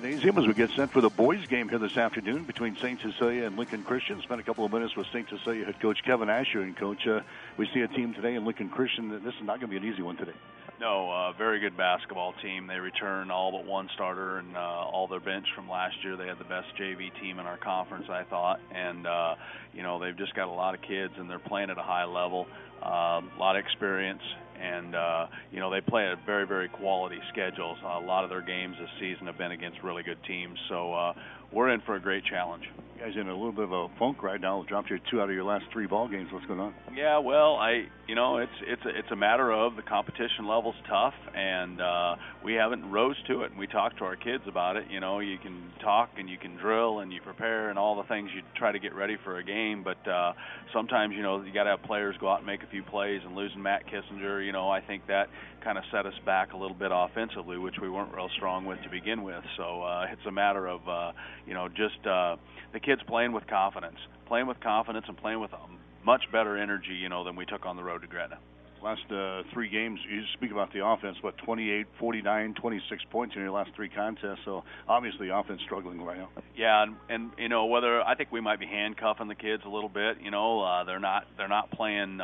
gymnasium as we get set for the boys' game here this afternoon between St. Cecilia and Lincoln Christian. Spent a couple of minutes with St. Cecilia head coach Kevin Asher. And, Coach, we see a team today in Lincoln Christian. This is not going to be an easy one today. No, very good basketball team. They return all but one starter and all their bench from last year. They had the best JV team in our conference, I thought. And, they've just got a lot of kids, and they're playing at a high level, a lot of experience. And, they play a very, very quality schedule. So a lot of their games this season have been against really good teams. So we're in for a great challenge. You guys in a little bit of a funk right now. Dropped you 2 out of your last 3 ball games. What's going on? Yeah, well, it's a matter of the competition level's tough, and we haven't rose to it. And we talk to our kids about it. You can talk and you can drill and you prepare and all the things you try to get ready for a game. But sometimes, you got to have players go out and make a few plays. And losing Matt Kissinger, I think that kind of set us back a little bit offensively, which we weren't real strong with to begin with. So it's a matter of, just the kids playing with confidence and playing with much better energy, than we took on the road to Gretna. Last 3 games, you speak about the offense, 28, 49, 26 points in your last 3 contests. So obviously offense struggling right now. Yeah, and whether I think we might be handcuffing the kids a little bit. They're not playing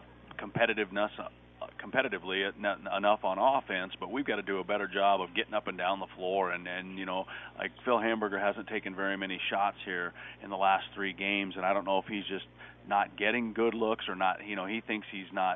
competitively enough on offense, but we've got to do a better job of getting up and down the floor. And like Phil Hamburger hasn't taken very many shots here in the last 3 games, and I don't know if he's just not getting good looks or not. He thinks he's not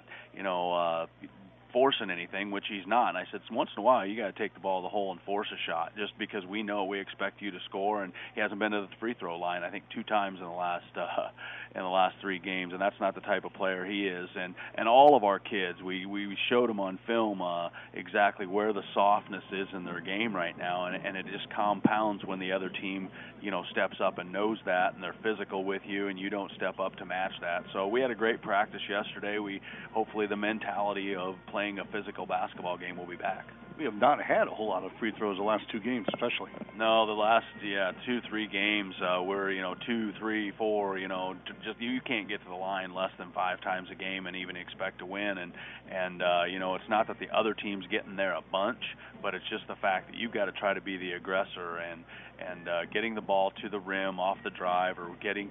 forcing anything, which he's not. And I said, once in a while, you got to take the ball to the hole and force a shot, just because we expect you to score. And he hasn't been to the free throw line, I think, 2 times in the last 3 games, and that's not the type of player he is. And all of our kids, we showed them on film exactly where the softness is in their game right now, and it just compounds when the other team, steps up and knows that, and they're physical with you, and you don't step up to match that. So we had a great practice yesterday. Hopefully the mentality of playing a physical basketball game will be back. We have not had a whole lot of free throws the last 2 games, especially. No, the last 2-3 games we're 2, 3, 4. Just you can't get to the line less than 5 times a game and even expect to win. And it's not that the other team's getting there a bunch, but it's just the fact that you've got to try to be the aggressor and getting the ball to the rim off the drive, or getting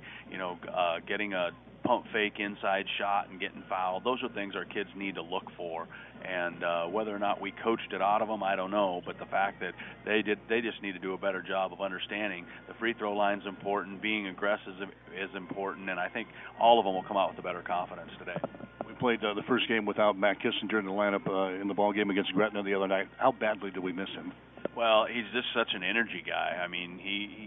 a pump fake inside shot and getting fouled. Those are things our kids need to look for. And whether or not we coached it out of them, I don't know. But the fact that they just need to do a better job of understanding the free throw line's important, being aggressive is important, and I think all of them will come out with a better confidence today. We played the first game without Matt Kissinger in the lineup in the ball game against Gretna the other night. How badly did we miss him? Well, he's just such an energy guy. I mean,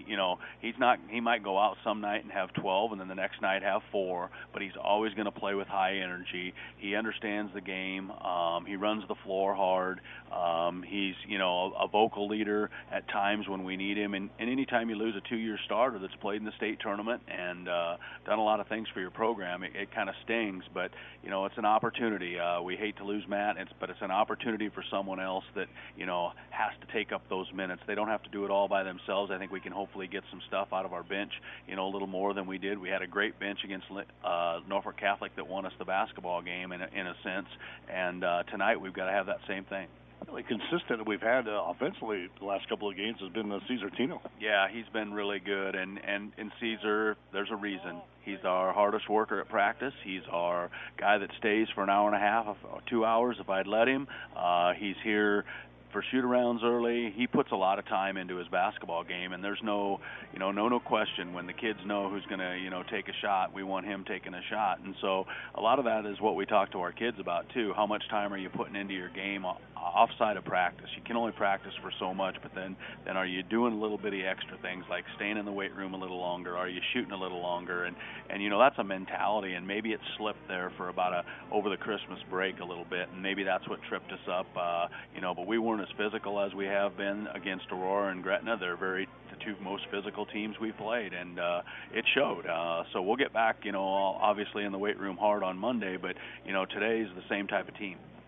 he might go out some night and have 12, and then the next night have 4, but he's always going to play with high energy. He understands the game. He runs the floor hard. He's, a vocal leader at times when we need him. And anytime you lose a 2-year starter that's played in the state tournament and done a lot of things for your program, it kind of stings. But, it's an opportunity. We hate to lose Matt, but it's an opportunity for someone else that, has to take up those minutes. They don't have to do it all by themselves. I think we can hopefully get some stuff out of our bench, a little more than we did. We had a great bench against Norfolk Catholic that won us the basketball game in a sense, and tonight we've got to have that same thing. Really consistent that we've had offensively the last couple of games has been Cesar Tino. Yeah, he's been really good, and in Cesar, there's a reason. He's our hardest worker at practice. He's our guy that stays for an hour and a half, or 2 hours if I'd let him. He's here for shoot-arounds early. He puts a lot of time into his basketball game, and there's no question when the kids know who's going to, take a shot, we want him taking a shot. And so a lot of that is what we talk to our kids about, too. How much time are you putting into your game offside of practice? You can only practice for so much, but then are you doing a little bitty extra things like staying in the weight room a little longer? Are you shooting a little longer? And that's a mentality, and maybe it slipped there for about over the Christmas break a little bit, and maybe that's what tripped us up, but we weren't as physical as we have been against Aurora and Gretna. They're the 2 most physical teams we played, and it showed. So we'll get back, obviously in the weight room hard on Monday, but, today's the same type of team.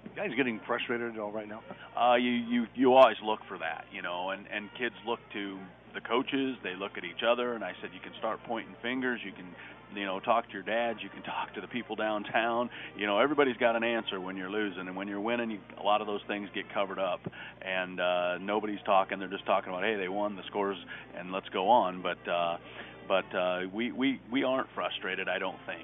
Guys getting frustrated at all right now? You always look for that, and kids look to the coaches, they look at each other, and I said you can start pointing fingers, you can talk to your dads, you can talk to the people downtown. Everybody's got an answer when you're losing, and when you're winning, a lot of those things get covered up, and nobody's talking. They're just talking about, hey, they won, the scores, and let's go on. But we aren't frustrated, I don't think.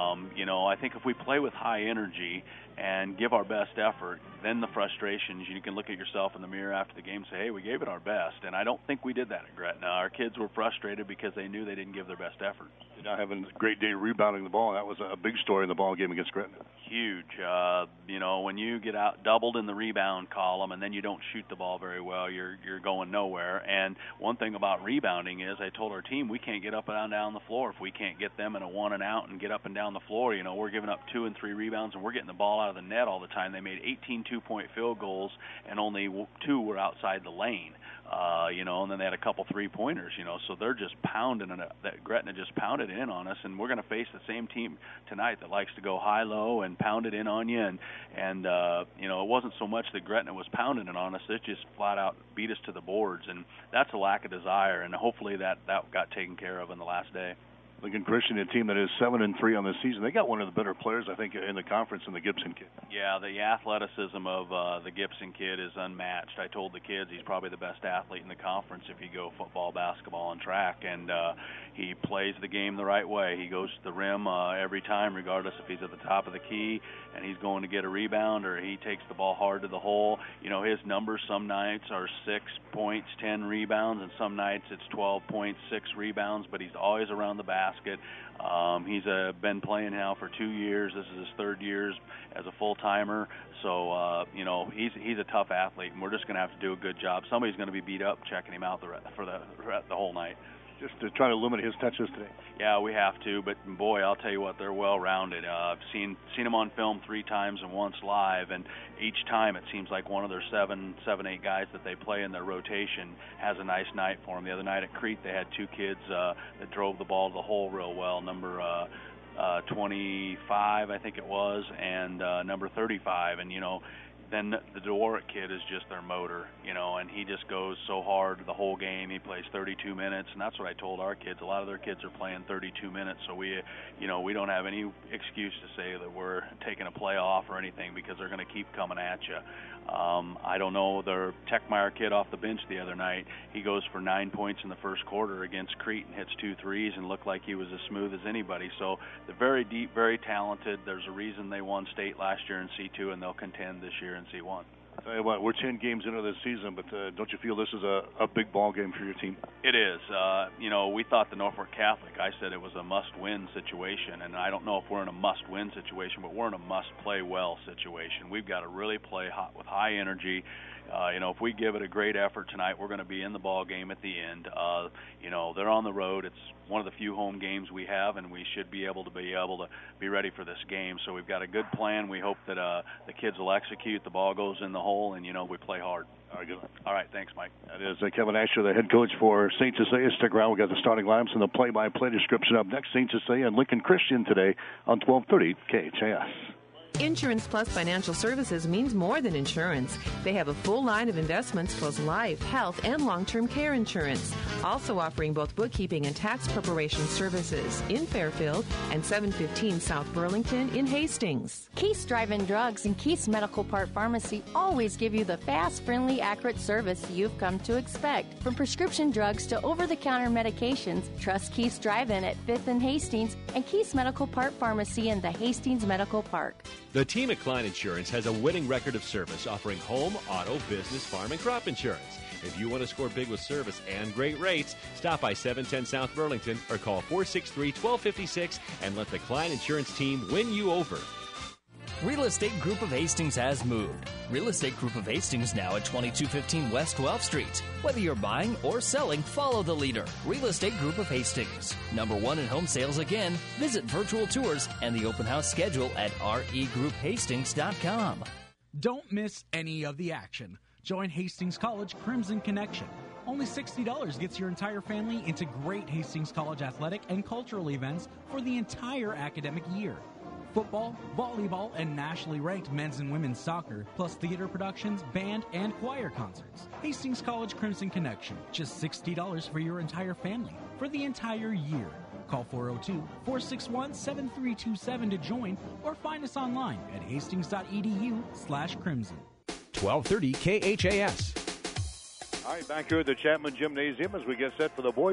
I think if we play with high energy and give our best effort, then the frustrations, you can look at yourself in the mirror after the game and say, hey, we gave it our best. And I don't think we did that at Gretna. Our kids were frustrated because they knew they didn't give their best effort. You're not having a great day rebounding the ball. That was a big story in the ball game against Gretna. Huge. When you get out doubled in the rebound column and then you don't shoot the ball very well, you're going nowhere. And one thing about rebounding is I told our team we can't get up and down the floor. If we can't get them in a one and out and get up and down the floor, we're giving up 2 and 3 rebounds and we're getting the ball out of the net all the time. They made 18 two-point field goals and only 2 were outside the lane. And then they had a couple three-pointers, so they're just pounding it. That Gretna just pounded in on us, and we're going to face the same team tonight that likes to go high-low and pound it in on you. And it wasn't so much that Gretna was pounding it on us; it just flat out beat us to the boards, and that's a lack of desire. And hopefully that got taken care of in the last day. Lincoln Christian, a team that is 7-3 on the season. They got one of the better players, I think, in the conference in the Gibson kid. Yeah, the athleticism of the Gibson kid is unmatched. I told the kids he's probably the best athlete in the conference if you go football, basketball, and track. And he plays the game the right way. He goes to the rim every time, regardless if he's at the top of the key and he's going to get a rebound or he takes the ball hard to the hole. His numbers some nights are 6 points, 10 rebounds, and some nights it's 12 points, 6 rebounds, but he's always around the basket. He's been playing now for 2 years. This is his 3rd year as a full-timer. So, he's a tough athlete, and we're just going to have to do a good job. Somebody's going to be beat up checking him out for the whole night. Just to try to limit his touches today. Yeah, we have to, but boy, I'll tell you what, they're well-rounded. I've seen them on film 3 times and once live, and each time it seems like one of their 7, 8 guys that they play in their rotation has a nice night for them. The other night at Crete, they had 2 kids that drove the ball to the hole real well. Number 25, I think it was, and number 35, and then the Dworak kid is just their motor, and he just goes so hard the whole game. He plays 32 minutes, and that's what I told our kids. A lot of their kids are playing 32 minutes, so we don't have any excuse to say that we're taking a play off or anything because they're going to keep coming at you. I don't know, their Techmeyer kid off the bench the other night, he goes for 9 points in the first quarter against Crete and hits 2 threes and looked like he was as smooth as anybody. So they're very deep, very talented. There's a reason they won state last year in C2, and they'll contend this year in C1. I'll tell you what, we're 10 games into this season, but don't you feel this is a big ball game for your team? It is. We thought the Norfolk Catholic, I said it was a must-win situation, and I don't know if we're in a must-win situation, but we're in a must-play-well situation. We've got to really play hot with high energy. If we give it a great effort tonight, we're going to be in the ball game at the end. They're on the road. It's one of the few home games we have, and we should be able to be ready for this game. So we've got a good plan. We hope that the kids will execute. The ball goes in the hole, and we play hard. All right, good luck. All right, thanks, Mike. That is Kevin Asher, the head coach for St. Cecilia. Stick around. We got the starting lineups and the play-by-play description up next. St. Cecilia and Lincoln Christian today on 1230 KHAS. Insurance Plus Financial Services means more than insurance. They have a full line of investments plus life, health, and long-term care insurance. Also offering both bookkeeping and tax preparation services in Fairfield and 715 South Burlington in Hastings. Keith's Drive-In Drugs and Keith's Medical Part Pharmacy always give you the fast, friendly, accurate service you've come to expect. From prescription drugs to over-the-counter medications, trust Keith's Drive-In at 5th and Hastings and Keith's Medical Part Pharmacy in the Hastings Medical Park. The team at Klein Insurance has a winning record of service offering home, auto, business, farm, and crop insurance. If you want to score big with service and great rates, stop by 710 South Burlington or call 463-1256 and let the Klein Insurance team win you over. Real Estate Group of Hastings has moved. Real Estate Group of Hastings now at 2215 West 12th Street. Whether you're buying or selling, follow the leader. Real Estate Group of Hastings. #1 in home sales again. Visit virtual tours and the open house schedule at regrouphastings.com. Don't miss any of the action. Join Hastings College Crimson Connection. Only $60 gets your entire family into great Hastings College athletic and cultural events for the entire academic year. football, volleyball, and nationally ranked men's and women's soccer, plus theater productions, band, and choir concerts. Hastings College Crimson Connection, just $60 for your entire family for the entire year. Call 402-461-7327 to join or find us online at hastings.edu/crimson. 1230 KHAS. All right, back here at the Chapman Gymnasium as we get set for the boys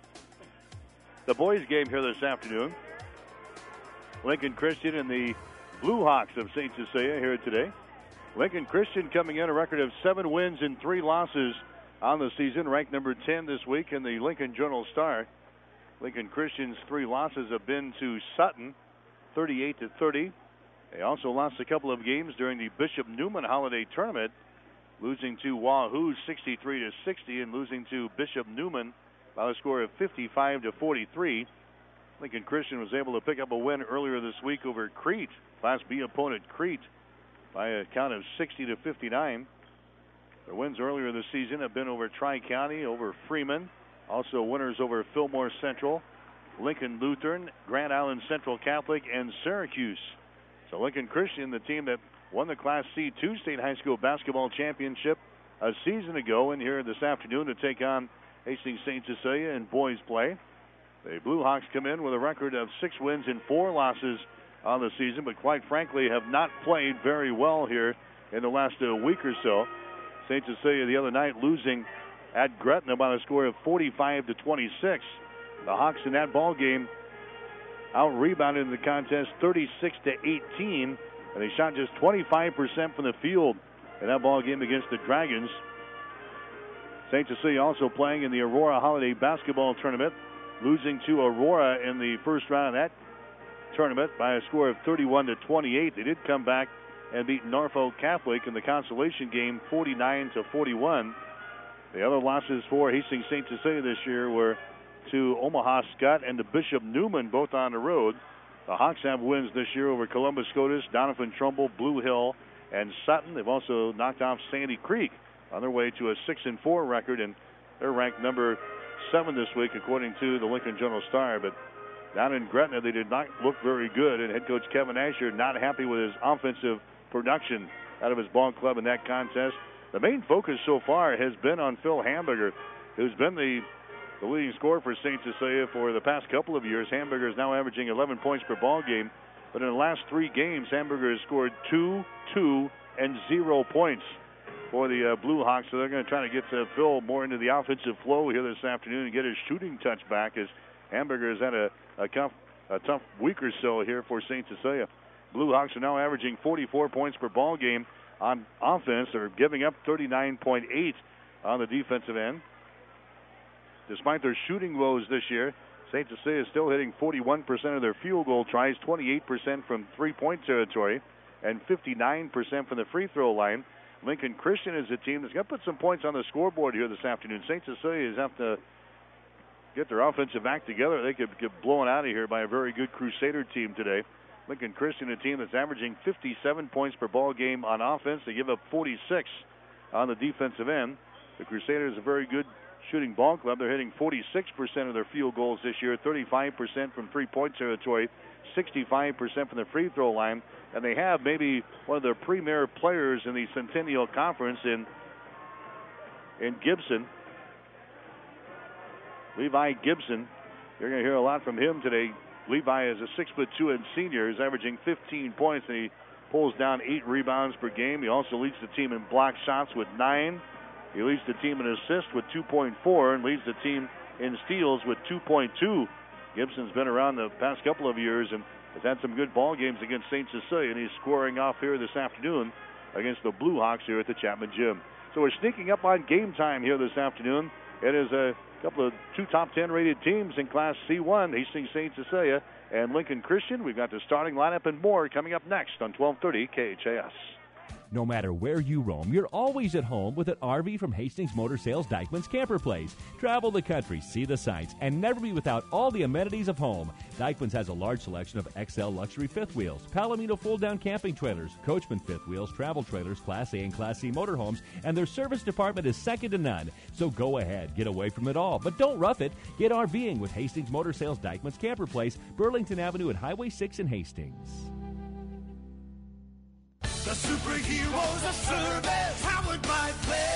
game here this afternoon. Lincoln Christian and the Blue Hawks of St. Cecilia here today. Lincoln Christian coming in a record of 7 wins and 3 losses on the season, ranked number 10 this week in the Lincoln Journal-Star. Lincoln Christian's 3 losses have been to Sutton, 38-30. They also lost a couple of games during the Bishop Neumann Holiday Tournament, losing to Wahoo 63-60 and losing to Bishop Neumann by a score of 55-43. Lincoln Christian was able to pick up a win earlier this week over Crete, Class B opponent Crete, by a count of 60-59. Their wins earlier this season have been over Tri-County, over Freeman, also winners over Fillmore Central, Lincoln Lutheran, Grand Island Central Catholic, and Syracuse. So Lincoln Christian, the team that won the Class C2 State High School Basketball Championship a season ago, and here this afternoon to take on Hastings St. Cecilia in boys play. The Blue Hawks come in with a record of 6 wins and 4 losses on the season, but quite frankly have not played very well here in the last week or so. St. Cecilia the other night losing at Gretna by a score of 45-26. The Hawks in that ball game out-rebounded in the contest 36-18, and they shot just 25% from the field in that ball game against the Dragons. St. Cecilia also playing in the Aurora Holiday Basketball Tournament, losing to Aurora in the first round of that tournament by a score of 31-28. They did come back and beat Norfolk Catholic in the consolation game 49-41. The other losses for Hastings St. Cecilia this year were to Omaha Skutt and to Bishop Neumann, both on the road. The Hawks have wins this year over Columbus Scotus, Doniphan Trumbull, Blue Hill, and Sutton. They've also knocked off Sandy Creek on their way to a 6-4 record, and they're ranked number 7 this week according to the Lincoln Journal-Star. But down in Gretna, they did not look very good, and head coach Kevin Asher not happy with his offensive production out of his ball club in that contest. The main focus so far has been on Phil Hamburger, who's been the leading scorer for St. Cecilia for the past couple of years. Hamburger is now averaging 11 points per ball game, but in the last 3 games, Hamburger has scored 2, 2, and 0 points for the Blue Hawks. So they're going to try to get Phil more into the offensive flow here this afternoon and get his shooting touch back, as Hamburger has had a tough week or so here for St. Cecilia. Blue Hawks are now averaging 44 points per ball game on offense. They're giving up 39.8 on the defensive end. Despite their shooting woes this year, St. Cecilia is still hitting 41% of their field goal tries, 28% from three-point territory, and 59% from the free throw line. Lincoln Christian is a team that's going to put some points on the scoreboard here this afternoon. St. Cecilia have to get their offensive act together. They could get blown out of here by a very good Crusader team today. Lincoln Christian, a team that's averaging 57 points per ball game on offense. They give up 46 on the defensive end. The Crusaders are a very good shooting ball club. They're hitting 46% of their field goals this year, 35% from three-point territory, 65% from the free throw line. And they have maybe one of their premier players in the Centennial Conference in Gibson. Levi Gibson. You're going to hear a lot from him today. Levi is a 6'2" and senior. He's averaging 15 points, and he pulls down 8 rebounds per game. He also leads the team in block shots with 9. He leads the team in assists with 2.4 and leads the team in steals with 2.2. Gibson's been around the past couple of years and has had some good ball games against St. Cecilia, and he's scoring off here this afternoon against the Blue Hawks here at the Chapman Gym. So we're sneaking up on game time here this afternoon. It is a couple of 2 top 10 rated teams in Class C1, Hastings St. Cecilia and Lincoln Christian. We've got the starting lineup and more coming up next on 1230 KHAS. No matter where you roam, you're always at home with an RV from Hastings Motor Sales Dyckman's Camper Place. Travel the country, see the sights, and never be without all the amenities of home. Dyckman's has a large selection of XL luxury fifth wheels, Palomino fold-down camping trailers, Coachman fifth wheels, travel trailers, Class A and Class C motorhomes, and their service department is second to none. So go ahead, get away from it all, but don't rough it. Get RVing with Hastings Motor Sales Dyckman's Camper Place, Burlington Avenue and Highway 6 in Hastings. The superheroes of service, powered by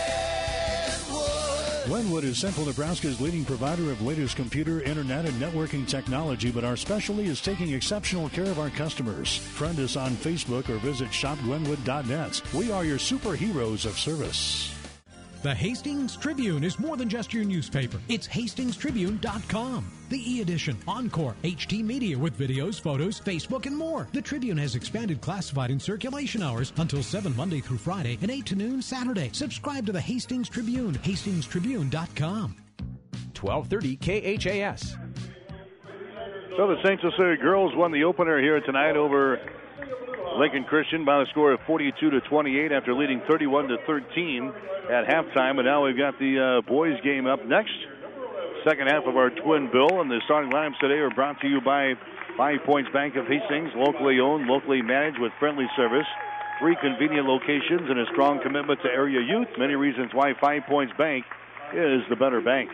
Glenwood. Glenwood is Central Nebraska's leading provider of latest computer, internet, and networking technology, but our specialty is taking exceptional care of our customers. Friend us on Facebook or visit shopglenwood.net. We are your superheroes of service. The Hastings Tribune is more than just your newspaper. It's hastingstribune.com. The e-edition, Encore, HT Media with videos, photos, Facebook, and more. The Tribune has expanded classified and circulation hours until 7 Monday through Friday and 8 to noon Saturday. Subscribe to the Hastings Tribune, hastingstribune.com. 1230 KHAS. So the St. Cecilia girls won the opener here tonight over Lincoln Christian by the score of 42-28 after leading 31-13 at halftime. And now we've got the boys game up next. Second half of our twin bill, and the starting lineups today are brought to you by 5 Points Bank of Hastings, locally owned, locally managed with friendly service, 3 convenient locations, and a strong commitment to area youth. Many reasons why 5 Points Bank is the better bank.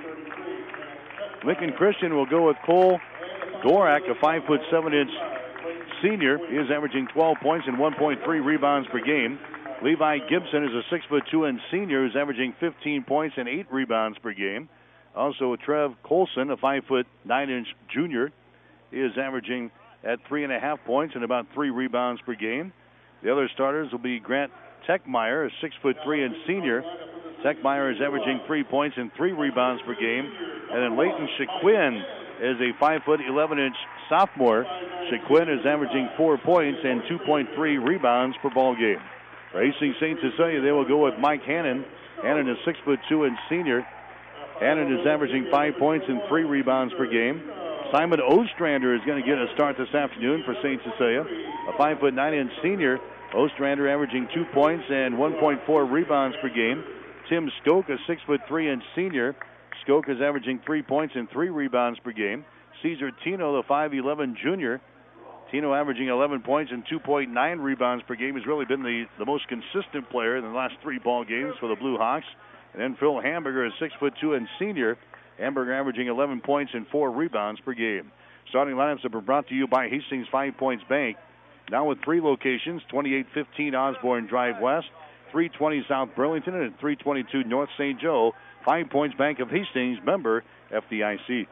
Lincoln Christian will go with Cole Dorak, a 5'7" senior. He is averaging 12 points and 1.3 rebounds per game. Levi Gibson is a 6'2" senior who's averaging 15 points and 8 rebounds per game. Also, Trev Colson, a 5'9" junior, is averaging at 3.5 points and about 3 rebounds per game. The other starters will be Grant Techmeyer, a 6'3" senior. Techmeyer is averaging 3 points and 3 rebounds per game. And then Leighton Shaquin is a 5'11" sophomore. Shaquin is averaging 4 points and 2.3 rebounds per ball game. For Hastings St. Cecilia, they will go with Mike Hannon. Hannon is 6'2" senior. Hannon is averaging 5 points and 3 rebounds per game. Simon Ostrander is going to get a start this afternoon for St. Cecilia. A 5'9" senior. Ostrander averaging 2 points and 1.4 rebounds per game. Tim Skoke, a 6'3" senior. Skoke is averaging 3 points and 3 rebounds per game. Caesar Tino, the 5'11" junior. Tino averaging 11 points and 2.9 rebounds per game. He's really been the most consistent player in the last 3 ball games for the Blue Hawks. And then Phil Hamburger is 6'2" senior. Hamburger averaging 11 points and 4 rebounds per game. Starting lineups have been brought to you by Hastings 5 Points Bank. Now with 3 locations, 2815 Osborne Drive West, 320 South Burlington, and 322 North St. Joe. 5 Points Bank of Hastings, member FDIC.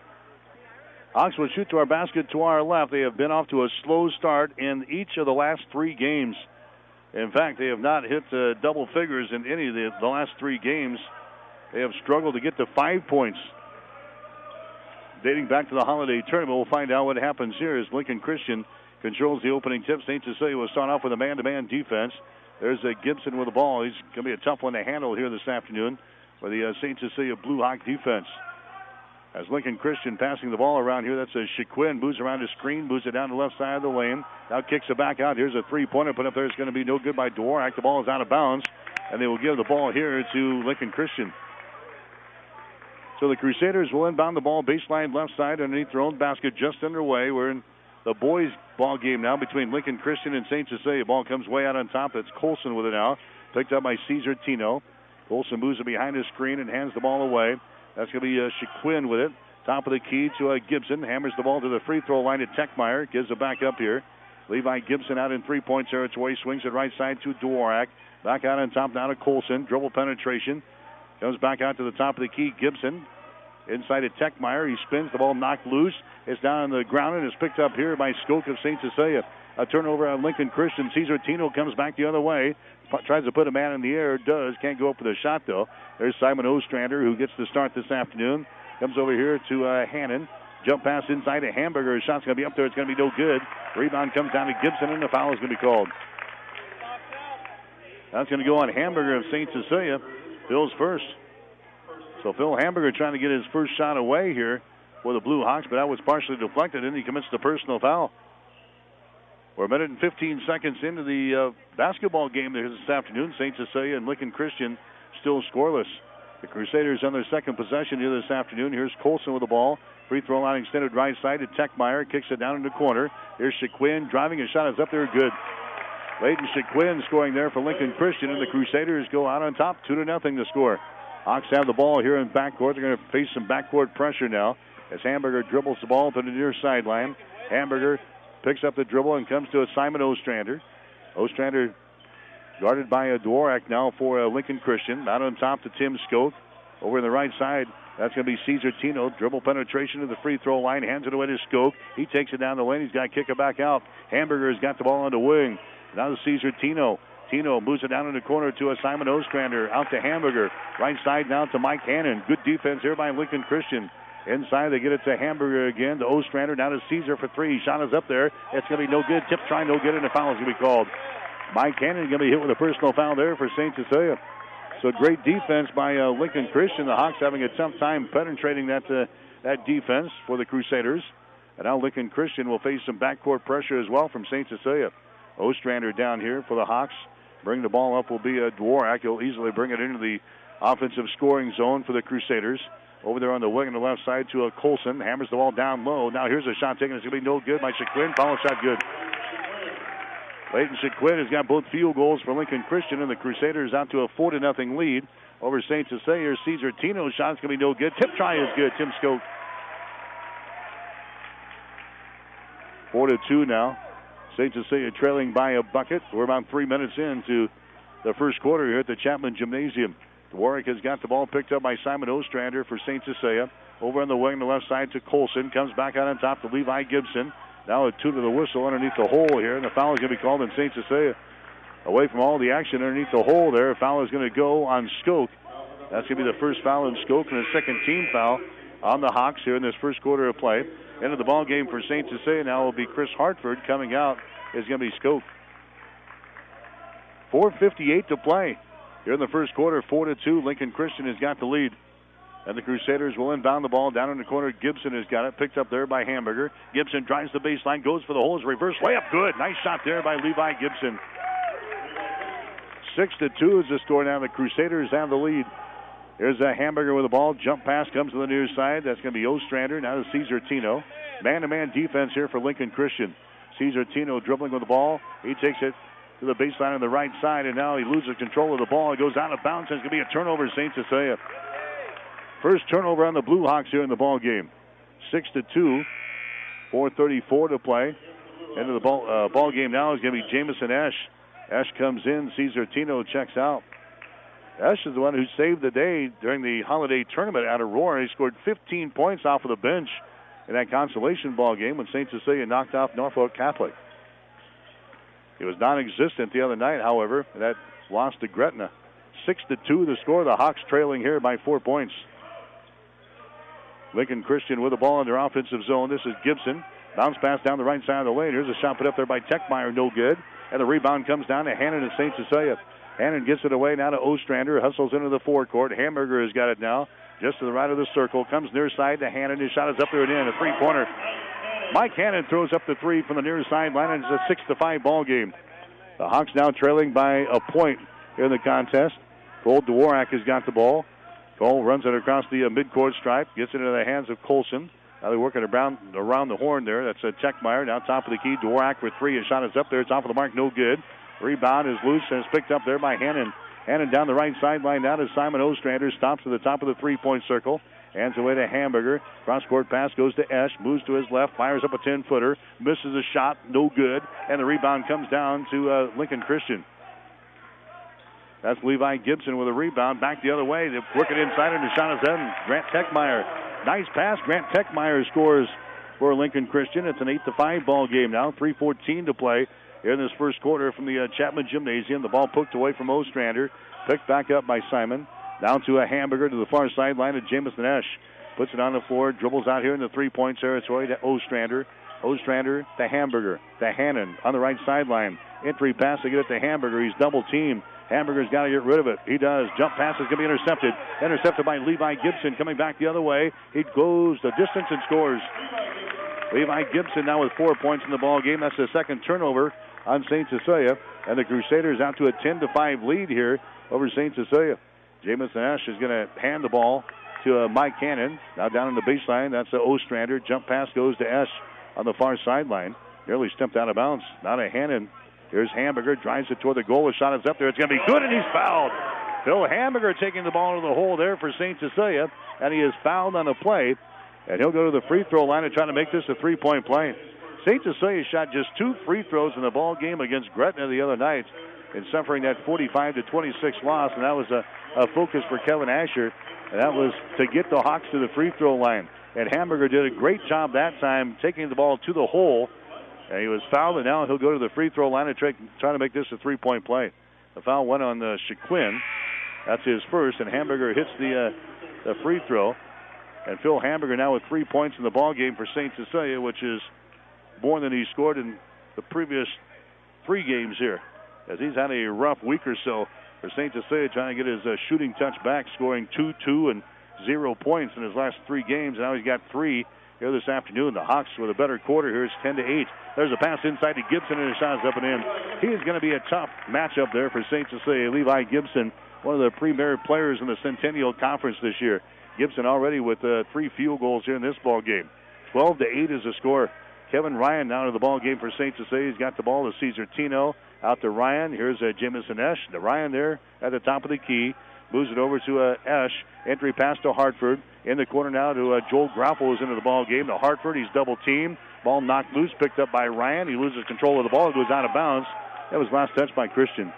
Hawks will shoot to our basket to our left. They have been off to a slow start in each of the last 3 games. In fact, they have not hit double figures in any of the last 3 games. They have struggled to get to 5 points. Dating back to the holiday tournament, we'll find out what happens here as Lincoln Christian controls the opening tip. St. Cecilia will start off with a man-to-man defense. There's Gibson with the ball. He's going to be a tough one to handle here this afternoon for the St. Cecilia Blue Hawk defense. As Lincoln Christian passing the ball around here, that's a Shaquin. Moves around his screen, moves it down the left side of the lane. Now kicks it back out. Here's a three-pointer put up there. It's going to be no good by Dvorak. The ball is out of bounds, and they will give the ball here to Lincoln Christian. So the Crusaders will inbound the ball baseline left side underneath their own basket just underway. We're in the boys' ball game now between Lincoln Christian and St. Cecilia. Ball comes way out on top. It's Colson with it now. Picked up by Caesar Tino. Colson moves it behind his screen and hands the ball away. That's going to be Shaquin with it. Top of the key to Gibson. Hammers the ball to the free throw line to Techmeyer. Gives it back up here. Levi Gibson out in three-point territory. Swings it right side to Dvorak. Back out on top now to Colson. Dribble penetration. Comes back out to the top of the key. Gibson inside to Techmeyer. He spins. The ball knocked loose. It's down on the ground and is picked up here by Skoke of St. Cecilia. A turnover on Lincoln Christian. Caesar Tino comes back the other way. Tries to put a man in the air. Does. Can't go up with a shot, though. There's Simon Ostrander, who gets the start this afternoon. Comes over here to Hannon. Jump pass inside to Hamburger. His shot's going to be up there. It's going to be no good. Rebound comes down to Gibson, and the foul is going to be called. That's going to go on Hamburger of St. Cecilia. Phil's first. So Phil Hamburger trying to get his first shot away here for the Blue Hawks, but that was partially deflected, and he commits the personal foul. We're a minute and 15 seconds into the basketball game there this afternoon. St. Cecilia and Lincoln Christian still scoreless. The Crusaders on their second possession here this afternoon. Here's Colson with the ball. Free throw line extended right side to Techmeyer. Kicks it down in the corner. Here's Shaquin driving. His shot is up there. Good. Leighton Shaquin scoring there for Lincoln Christian, and the Crusaders go out on top 2-0 to score. Hawks have the ball here in backcourt. They're going to face some backcourt pressure now as Hamburger dribbles the ball to the near sideline. Hamburger picks up the dribble and comes to a Simon Ostrander. Ostrander guarded by Dvorak now for Lincoln Christian. Out on top to Tim Skoke. Over on the right side, that's going to be Caesar Tino. Dribble penetration to the free throw line. Hands it away to Skoke. He takes it down the lane. He's got to kick it back out. Hamburger's got the ball on the wing. Now to Caesar Tino. Tino moves it down in the corner to Simon Ostrander. Out to Hamburger. Right side now to Mike Hannon. Good defense here by Lincoln Christian. Inside, they get it to Hamburger again. To Ostrander. Now to Caesar for three. Shot is up there. It's going to be no good. Tip try, no good, and a foul is going to be called. Mike Hannon going to be hit with a personal foul there for St. Cecilia. So great defense by Lincoln Christian. The Hawks having a tough time penetrating that defense for the Crusaders. And now Lincoln Christian will face some backcourt pressure as well from St. Cecilia. Ostrander down here for the Hawks. Bring the ball up will be Dvorak. He'll easily bring it into the offensive scoring zone for the Crusaders. Over there on the wing on the left side to Colson. Hammers the ball down low. Now here's a shot taken. It's going to be no good by Shaquin. Follow shot good. Leighton Shaquin has got both field goals for Lincoln Christian, and the Crusaders out to a 4-0 lead over St. Cecilia. Caesar Tino's shot's going to be no good. Tip try is good. Tim Skoke. 4-2 now. St. Cecilia trailing by a bucket. We're about 3 minutes into the first quarter here at the Chapman Gymnasium. Dvorak has got the ball picked up by Simon Ostrander for St. Cecilia. Over on the wing, the left side to Colson. Comes back out on top to Levi Gibson. Now a two to the whistle underneath the hole here, and the foul is going to be called in St. Cecilia. Away from all the action underneath the hole there, a foul is going to go on Skoke. That's going to be the first foul in Skoke and the second team foul on the Hawks here in this first quarter of play. End of the ball game for St. Cecilia now will be Chris Hartford. Coming out is going to be Skoke. 4:58 to play here in the first quarter. 4-2. Lincoln Christian has got the lead. And the Crusaders will inbound the ball down in the corner. Gibson has got it. Picked up there by Hamburger. Gibson drives the baseline. Goes for the hole. Reverse layup. Good. Nice shot there by Levi Gibson. 6-2 is the score now. The Crusaders have the lead. Here's a Hamburger with the ball. Jump pass comes to the near side. That's going to be Ostrander. Now to Caesar Tino. Man-to-man defense here for Lincoln Christian. Caesar Tino dribbling with the ball. He takes it to the baseline on the right side, and now he loses control of the ball. It goes out of bounds. It's going to be a turnover, St. Cecilia. First turnover on the Blue Hawks here in the ball game. 6-2. 4:34 to play. End of the ball game now is going to be Jamison Esch. Esch comes in. Caesar Tino checks out. Esch is the one who saved the day during the holiday tournament out of Aurora. He scored 15 points off of the bench in that consolation ball game when St. Cecilia knocked off Norfolk Catholic. It was non-existent the other night, however. That lost to Gretna. 6-2 the score. The Hawks trailing here by 4 points. Lincoln Christian with the ball in their offensive zone. This is Gibson. Bounce pass down the right side of the lane. Here's a shot put up there by Techmeyer. No good. And the rebound comes down to Hannon at St. Cecilia. Hannon gets it away now to Ostrander. Hustles into the forecourt. Hamburger has got it now. Just to the right of the circle. Comes near side to Hannon. His shot is up there and in. A three-pointer. Mike Hannon throws up the three from the near sideline, and it's a 6-5 ball game. The Hawks now trailing by a point in the contest. Cole Dvorak has got the ball. Cole runs it across the midcourt stripe, gets it into the hands of Colson. Now they're working around the horn there. That's Techmeyer. Now top of the key. Dvorak for three. His shot is up there. It's off of the mark. No good. Rebound is loose and it's picked up there by Hannon. Hannon down the right sideline now to Simon Ostrander. Stops at the top of the three-point circle. Hands away to Hamburger. Cross-court pass goes to Esch. Moves to his left. Fires up a 10-footer. Misses a shot. No good. And the rebound comes down to Lincoln Christian. That's Levi Gibson with a rebound. Back the other way. They work it inside, and the shot is in. Grant Techmeyer. Nice pass. Grant Techmeyer scores for Lincoln Christian. It's an 8-5 ball game now. 3:14 to play here in this first quarter from the Chapman Gymnasium. The ball poked away from Ostrander. Picked back up by Simon. Down to a Hamburger to the far sideline of Jamison Esch. Puts it on the floor. Dribbles out here in the three-point territory to Ostrander. Ostrander to Hamburger. To Hannon on the right sideline. Entry pass to get it to Hamburger. He's double-teamed. Hamburger's got to get rid of it. He does. Jump pass is going to be intercepted. Intercepted by Levi Gibson. Coming back the other way. He goes the distance and scores. Levi Gibson now with 4 points in the ball game. That's the second turnover on St. Cecilia. And the Crusaders out to a 10-5 lead here over St. Cecilia. Jamison Esch is going to hand the ball to Mike Cannon. Now down in the baseline. That's Ostrander. Jump pass goes to Esch on the far sideline. Nearly stepped out of bounds. Now to Hannon. Here's Hamburger. Drives it toward the goal. The shot is up there. It's going to be good, and he's fouled. Phil Hamburger taking the ball into the hole there for St. Cecilia, and he is fouled on the play. And he'll go to the free throw line and try to make this a three-point play. St. Cecilia shot just 2 free throws in the ball game against Gretna the other night and suffering that 45-26 loss, and that was a focus for Kevin Asher, and that was to get the Hawks to the free throw line. And Hamburger did a great job that time taking the ball to the hole, and he was fouled, and now he'll go to the free throw line and try to make this a 3-point play. The foul went on Shaquin. That's his first, and Hamburger hits the free throw. And Phil Hamburger now with 3 points in the ball game for St. Cecilia, which is more than he scored in the previous 3 games here, as he's had a rough week or so for St. Cecilia, trying to get his shooting touch back, scoring 2 and 0 points in his last 3 games. Now he's got 3 here this afternoon. The Hawks with a better quarter here is 10-8. There's a pass inside to Gibson, and his shot is up and in. He is going to be a tough matchup there for St. Cecilia. Levi Gibson, one of the premier players in the Centennial Conference this year. Gibson already with 3 field goals here in this ball game. 12-8 is the score. Kevin Ryan now to the ball game for St. Cecilia. He's got the ball to Cesar Tino. Out to Ryan. Here's Jamison Esch. The Ryan there at the top of the key. Moves it over to Esch. Entry pass to Hartford. In the corner now to Joel Groffel is into the ball game. To Hartford. He's double teamed. Ball knocked loose. Picked up by Ryan. He loses control of the ball. It goes out of bounds. That was last touch by Christian.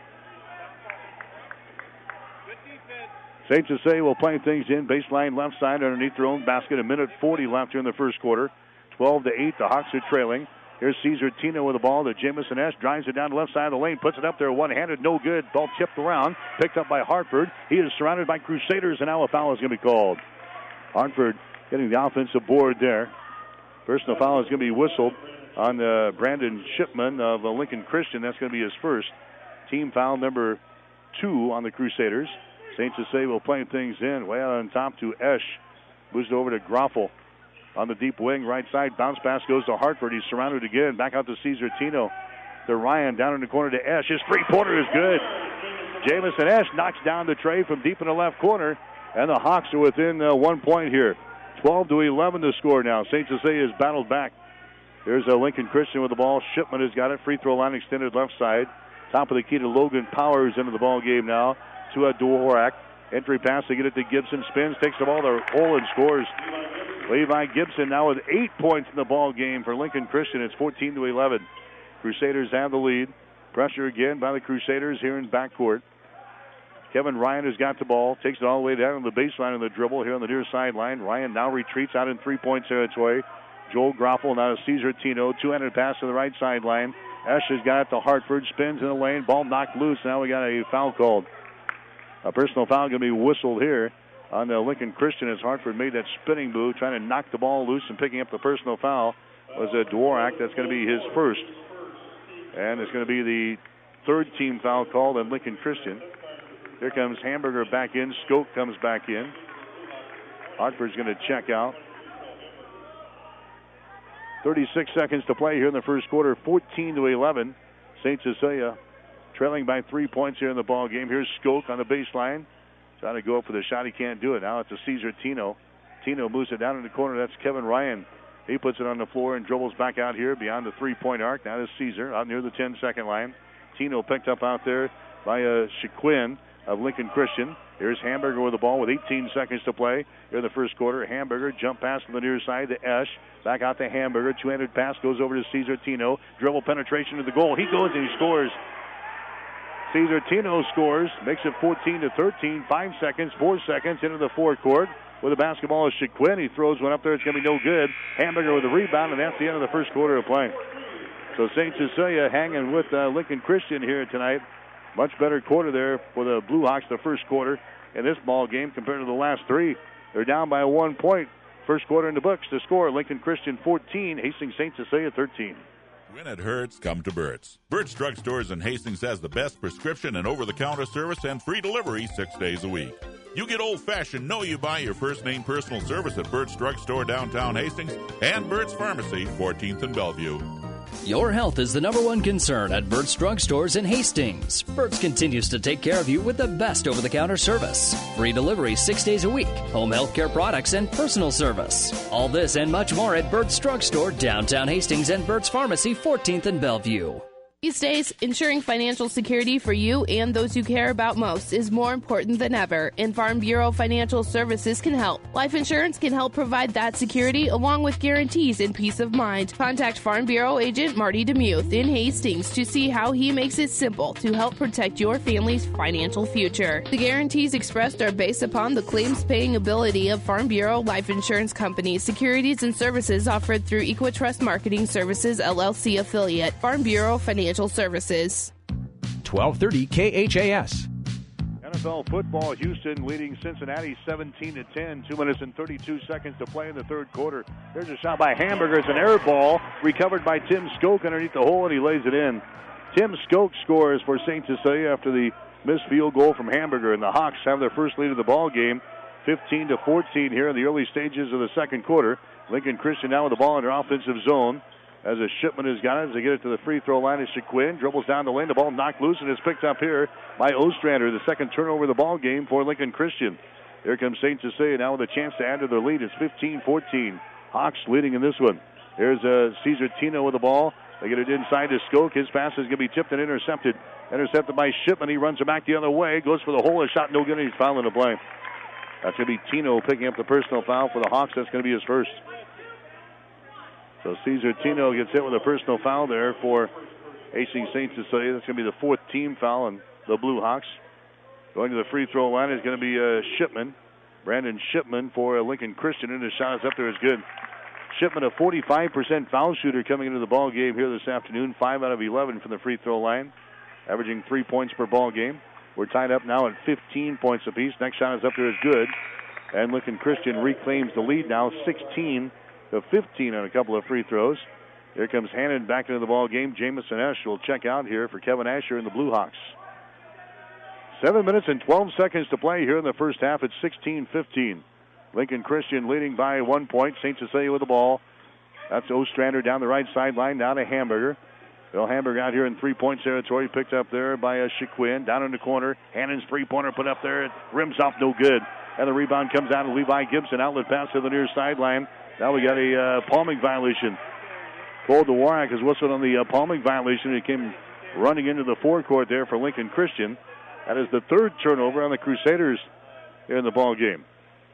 St. Cecilia will play things in. Baseline left side underneath their own basket. 1:40 left here in the first quarter. 12-8. The Hawks are trailing. Here's Cesar Tino with the ball. The Jamison Esch drives it down the left side of the lane. Puts it up there one-handed. No good. Ball tipped around. Picked up by Hartford. He is surrounded by Crusaders, and now a foul is going to be called. Hartford getting the offensive board there. Personal foul is going to be whistled on Brandon Shipman of Lincoln Christian. That's going to be his first. Team foul number 2 on the Crusaders. St. Cecilia will play things in. Way out on top to Esch. Moves it over to Groffel on the deep wing, right side. Bounce pass goes to Hartford. He's surrounded again. Back out to Cesar Tino. To Ryan, down in the corner to Esch. His three-pointer is good. Jamison Esch knocks down the tray from deep in the left corner, and the Hawks are within 1 point here. 12-11 to score now. St. Cecilia has battled back. There's Lincoln Christian with the ball. Shipman has got it. Free throw line extended left side. Top of the key to Logan Powers into the ball game now. To Dvorak. Entry pass to get it to Gibson. Spins, takes the ball to the hole and scores. Levi Gibson now with 8 points in the ball game for Lincoln Christian. It's 14-11. Crusaders have the lead. Pressure again by the Crusaders here in backcourt. Kevin Ryan has got the ball. Takes it all the way down on the baseline of the dribble here on the near sideline. Ryan now retreats out in 3-point territory. Joel Groffel now to Cesar Tino. Two-handed pass to the right sideline. Esch has got it to Hartford. Spins in the lane. Ball knocked loose. Now we got a foul called. A personal foul going to be whistled here on the Lincoln Christian as Hartford made that spinning move, trying to knock the ball loose and picking up the personal foul was Dvorak. That's going to be his first. And it's going to be the 3rd team foul called on Lincoln Christian. Here comes Hamburger back in. Skoke comes back in. Hartford's going to check out. 36 seconds to play here in the first quarter. 14-11. St. Cecilia trailing by 3 points here in the ball game. Here's Skoke on the baseline. Trying to go up for the shot. He can't do it. Now it's a Cesar Tino. Tino moves it down in the corner. That's Kevin Ryan. He puts it on the floor and dribbles back out here beyond the 3-point arc. Now it's Cesar out near the 10-second line. Tino picked up out there by Shaquin of Lincoln Christian. Here's Hamburger with the ball with 18 seconds to play here in the first quarter. Hamburger jump pass from the near side to Esch. Back out to Hamburger. Two-handed pass goes over to Cesar Tino. Dribble penetration to the goal. He goes and he scores. Cesar Tino scores, makes it 14-13, 5 seconds, 4 seconds into the forecourt. With the basketball is Shaquin. He throws one up there. It's going to be no good. Hamburger with the rebound, and that's the end of the first quarter of play. So St. Cecilia hanging with Lincoln Christian here tonight. Much better quarter there for the Blue Hawks the first quarter in this ball game compared to the last 3. They're down by 1 point. First quarter in the books. The score, Lincoln Christian 14, Hastings St. Cecilia 13. When it hurts, come to Burt's. Burt's Drug Stores in Hastings has the best prescription and over-the-counter service and free delivery 6 days a week. You get old-fashioned, know you buy your first name personal service at Burt's Drug Store downtown Hastings and Burt's Pharmacy, 14th and Bellevue. Your health is the #1 concern at Burt's Drug Stores in Hastings. Burt's continues to take care of you with the best over-the-counter service. Free delivery 6 days a week, home health care products, and personal service. All this and much more at Burt's Drug Store, downtown Hastings, and Burt's Pharmacy, 14th and Bellevue. These days, ensuring financial security for you and those you care about most is more important than ever, and Farm Bureau Financial Services can help. Life insurance can help provide that security along with guarantees and peace of mind. Contact Farm Bureau agent Marty DeMuth in Hastings to see how he makes it simple to help protect your family's financial future. The guarantees expressed are based upon the claims-paying ability of Farm Bureau Life Insurance Company. Securities and services offered through Equitrust Marketing Services, LLC affiliate. Farm Bureau Financial Services. 1230 KHAS. NFL football, Houston leading Cincinnati 17-10. 2 minutes and 32 seconds to play in the third quarter. There's a shot by Hamburger. It's an air ball recovered by Tim Skoke underneath the hole, and he lays it in. Tim Skoke scores for St. Cecilia after the missed field goal from Hamburger, and the Hawks have their first lead of the ball game, 15-14 here in the early stages of the second quarter. Lincoln Christian now with the ball in their offensive zone. As a Shipman has got it, as they get it to the free throw line, is Shaquin. Dribbles down the lane, the ball knocked loose, and is picked up here by Ostrander. The second turnover of the ball game for Lincoln Christian. Here comes St. Cecilia now with a chance to add to their lead. It's 15-14. Hawks leading in this one. Here's Cesar Tino with the ball. They get it inside to Skoke. His pass is going to be tipped and intercepted. Intercepted by Shipman. He runs it back the other way. Goes for the hole. A shot no good, and he's fouling the play. That's going to be Tino picking up the personal foul for the Hawks. That's going to be his first. So Cesar Tino gets hit with a personal foul there for AC St. Cecilia. That's going to be the fourth team foul on the Blue Hawks. Going to the free throw line is going to be Shipman. Brandon Shipman for Lincoln Christian, and his shot is up there is good. Shipman, a 45% foul shooter coming into the ball game here this afternoon. 5 out of 11 from the free throw line, averaging 3 points per ball game. We're tied up now at 15 points apiece. Next shot is up there is good. And Lincoln Christian reclaims the lead now, 16-15 on a couple of free throws. Here comes Hannon back into the ball game. Jamison Esch will check out here for Kevin Asher and the Blue Hawks. 7 minutes and 12 seconds to play here in the first half. It's 16-15. Lincoln Christian leading by 1 point. St. Cecilia with the ball. That's Ostrander down the right sideline, down to Hamburger. Bill Hamburger out here in 3-point territory, picked up there by Shaquin. Down in the corner. Hannon's three-pointer put up there. It rims off no good. And the rebound comes out of Levi Gibson. Outlet pass to the near sideline. Now we got a palming violation. Cole Dworak has whistled on the palming violation. He came running into the forecourt there for Lincoln Christian. That is the third turnover on the Crusaders here in the ball game.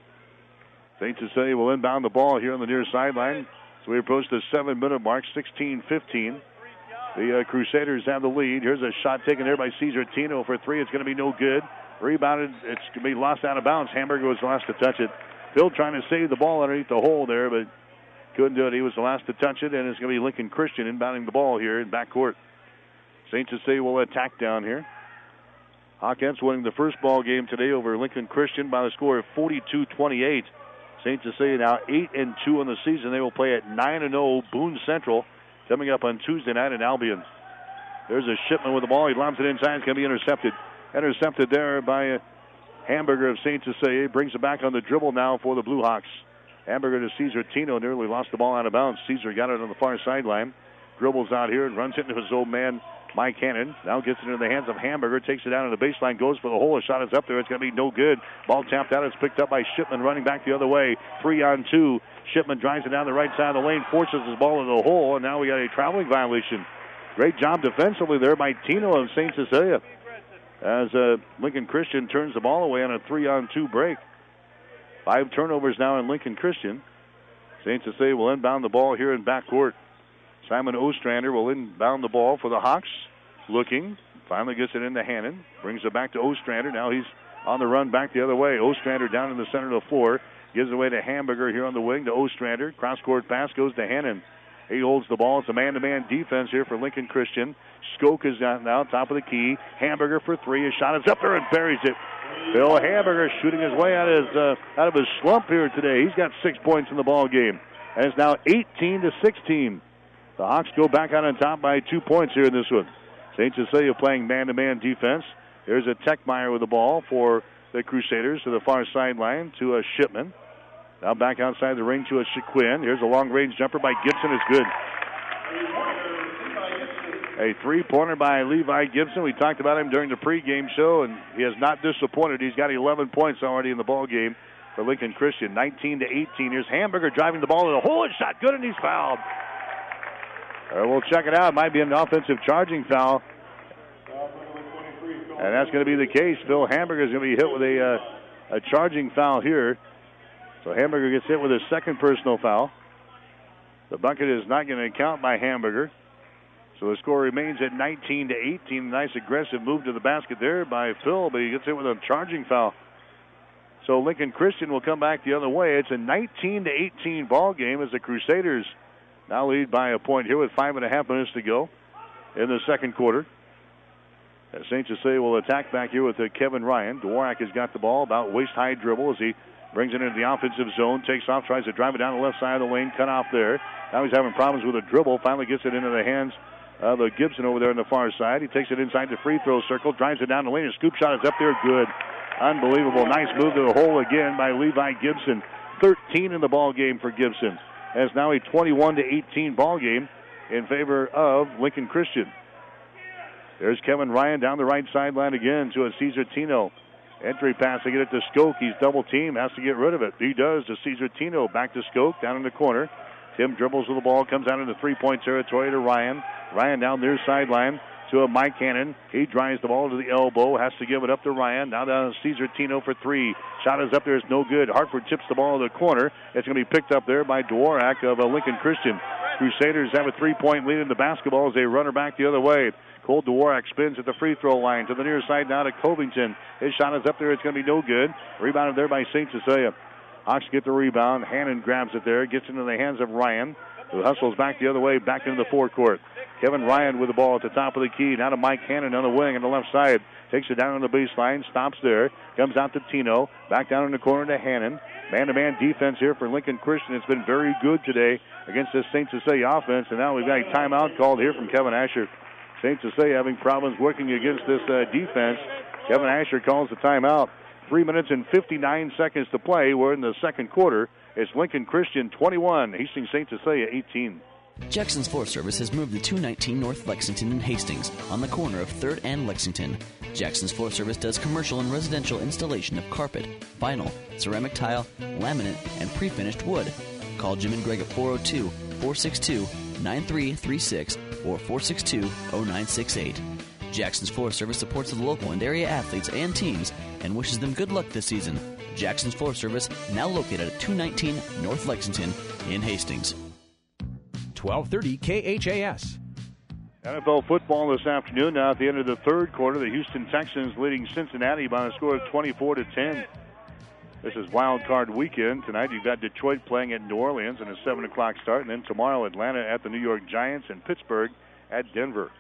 St. Cecilia will inbound the ball here on the near sideline. So we approach the 7-minute mark, 16-15. The Crusaders have the lead. Here's a shot taken there by Cesar Tino for three. It's going to be no good. Rebounded. It's going to be lost out of bounds. Hamburger was the last to touch it. Phil trying to save the ball underneath the hole there, but couldn't do it. He was the last to touch it, and it's going to be Lincoln Christian inbounding the ball here in backcourt. St. Cecilia will attack down here. Hawkins winning the first ball game today over Lincoln Christian by the score of 42-28. St. Cecilia now 8-2 on the season. They will play at 9-0 Boone Central coming up on Tuesday night in Albion. There's a Shipman with the ball. He lobs it inside. It's going to be intercepted. Intercepted there by Hamburger of St. Cecilia. Brings it back on the dribble now for the Blue Hawks. Hamburger to Cesar Tino. Nearly lost the ball out of bounds. Cesar got it on the far sideline. Dribbles out here and runs into his old man, Mike Hannon. Now gets it into the hands of Hamburger. Takes it down to the baseline. Goes for the hole. A shot is up there. It's going to be no good. Ball tapped out. It's picked up by Shipman running back the other way. 3-on-2. Shipman drives it down the right side of the lane. Forces his ball into the hole. And now we got a traveling violation. Great job defensively there by Tino of St. Cecilia. As Lincoln Christian turns the ball away on a 3-on-2 break. 5 turnovers now in Lincoln Christian. St. Cecilia will inbound the ball here in backcourt. Simon Ostrander will inbound the ball for the Hawks. Looking. Finally gets it into Hannon. Brings it back to Ostrander. Now he's on the run back the other way. Ostrander down in the center of the floor. Gives it away to Hamburger here on the wing to Ostrander. Cross-court pass goes to Hannon. He holds the ball. It's a man-to-man defense here for Lincoln Christian. Skoke is down now, top of the key. Hamburger for three. His shot is up there and buries it. Bill Hamburger shooting his way out of his slump here today. He's got 6 points in the ball game. And it's now 18-16. The Hawks go back out on top by 2 points here in this one. St. Cecilia playing man-to-man defense. There's a Techmeyer with the ball for the Crusaders to the far sideline to a Shipman. Now back outside the ring to a Shaquin. Here's a long-range jumper by Gibson. It's good. A three-pointer by Levi Gibson. We talked about him during the pregame show, and he has not disappointed. He's got 11 points already in the ball game for Lincoln Christian. 19-18. Here's Hamburger driving the ball to the hole. And shot good, and he's fouled. We'll check it out. It might be an offensive charging foul. And that's going to be the case. Phil Hamburger is going to be hit with a charging foul here. So Hamburger gets hit with his second personal foul. The bucket is not going to count by Hamburger. So the score remains at 19-18. Nice aggressive move to the basket there by Phil, but he gets hit with a charging foul. So Lincoln Christian will come back the other way. It's a 19-18 ball game as the Crusaders now lead by a point here with 5.5 minutes to go in the second quarter. As St. Cecilia will attack back here with Kevin Ryan. Dvorak has got the ball, about waist-high dribble as he brings it into the offensive zone, takes off, tries to drive it down the left side of the lane, cut off there. Now he's having problems with a dribble, finally gets it into the hands of Gibson over there on the far side. He takes it inside the free throw circle, drives it down the lane, and scoop shot is up there, good. Unbelievable. Nice move to the hole again by Levi Gibson. 13 in the ball game for Gibson. And it's now a 21-18 ball game in favor of Lincoln Christian. There's Kevin Ryan down the right sideline again to a Cesar Tino. Entry pass to get it to Skoke. He's double teamed, has to get rid of it. He does to Cesar Tino. Back to Skoke, down in the corner. Tim dribbles with the ball, comes out into three-point territory to Ryan. Ryan down their sideline to a Mike Hannon. He drives the ball to the elbow, has to give it up to Ryan. Now down to Cesar Tino for three. Shot is up there, it's no good. Hartford tips the ball to the corner. It's going to be picked up there by Dvorak of Lincoln Christian. Crusaders have a three-point lead in the basketball as they run her back the other way. Cole Dvorak spins at the free throw line to the near side now to Covington. His shot is up there. It's going to be no good. Rebounded there by St. Cecilia. Hawks get the rebound. Hannon grabs it there. Gets into the hands of Ryan, who hustles back the other way, back into the forecourt. Kevin Ryan with the ball at the top of the key. Now to Mike Hannon on the wing on the left side. Takes it down on the baseline. Stops there. Comes out to Tino. Back down in the corner to Hannon. Man-to-man defense here for Lincoln Christian. It's been very good today against this St. Cecilia offense. And now we've got a timeout called here from Kevin Asher. St. Cecilia having problems working against this defense. Kevin Asher calls the timeout. 3 minutes and 59 seconds to play. We're in the second quarter. It's Lincoln Christian 21, Hastings St. Cecilia 18. Jackson's Forest Service has moved to 219 North Lexington in Hastings on the corner of 3rd and Lexington. Jackson's Forest Service does commercial and residential installation of carpet, vinyl, ceramic tile, laminate, and pre-finished wood. Call Jim and Greg at 402-462-9336 or 462-0968. Jackson's Forest Service supports the local and area athletes and teams and wishes them good luck this season. Jackson's Forest Service, now located at 219 North Lexington in Hastings. 1230 KHAS. NFL football this afternoon. Now at the end of the third quarter, the Houston Texans leading Cincinnati by a score of 24-10. This is Wild Card Weekend. Tonight you've got Detroit playing at New Orleans and a 7 o'clock start. And then tomorrow Atlanta at the New York Giants and Pittsburgh at Denver.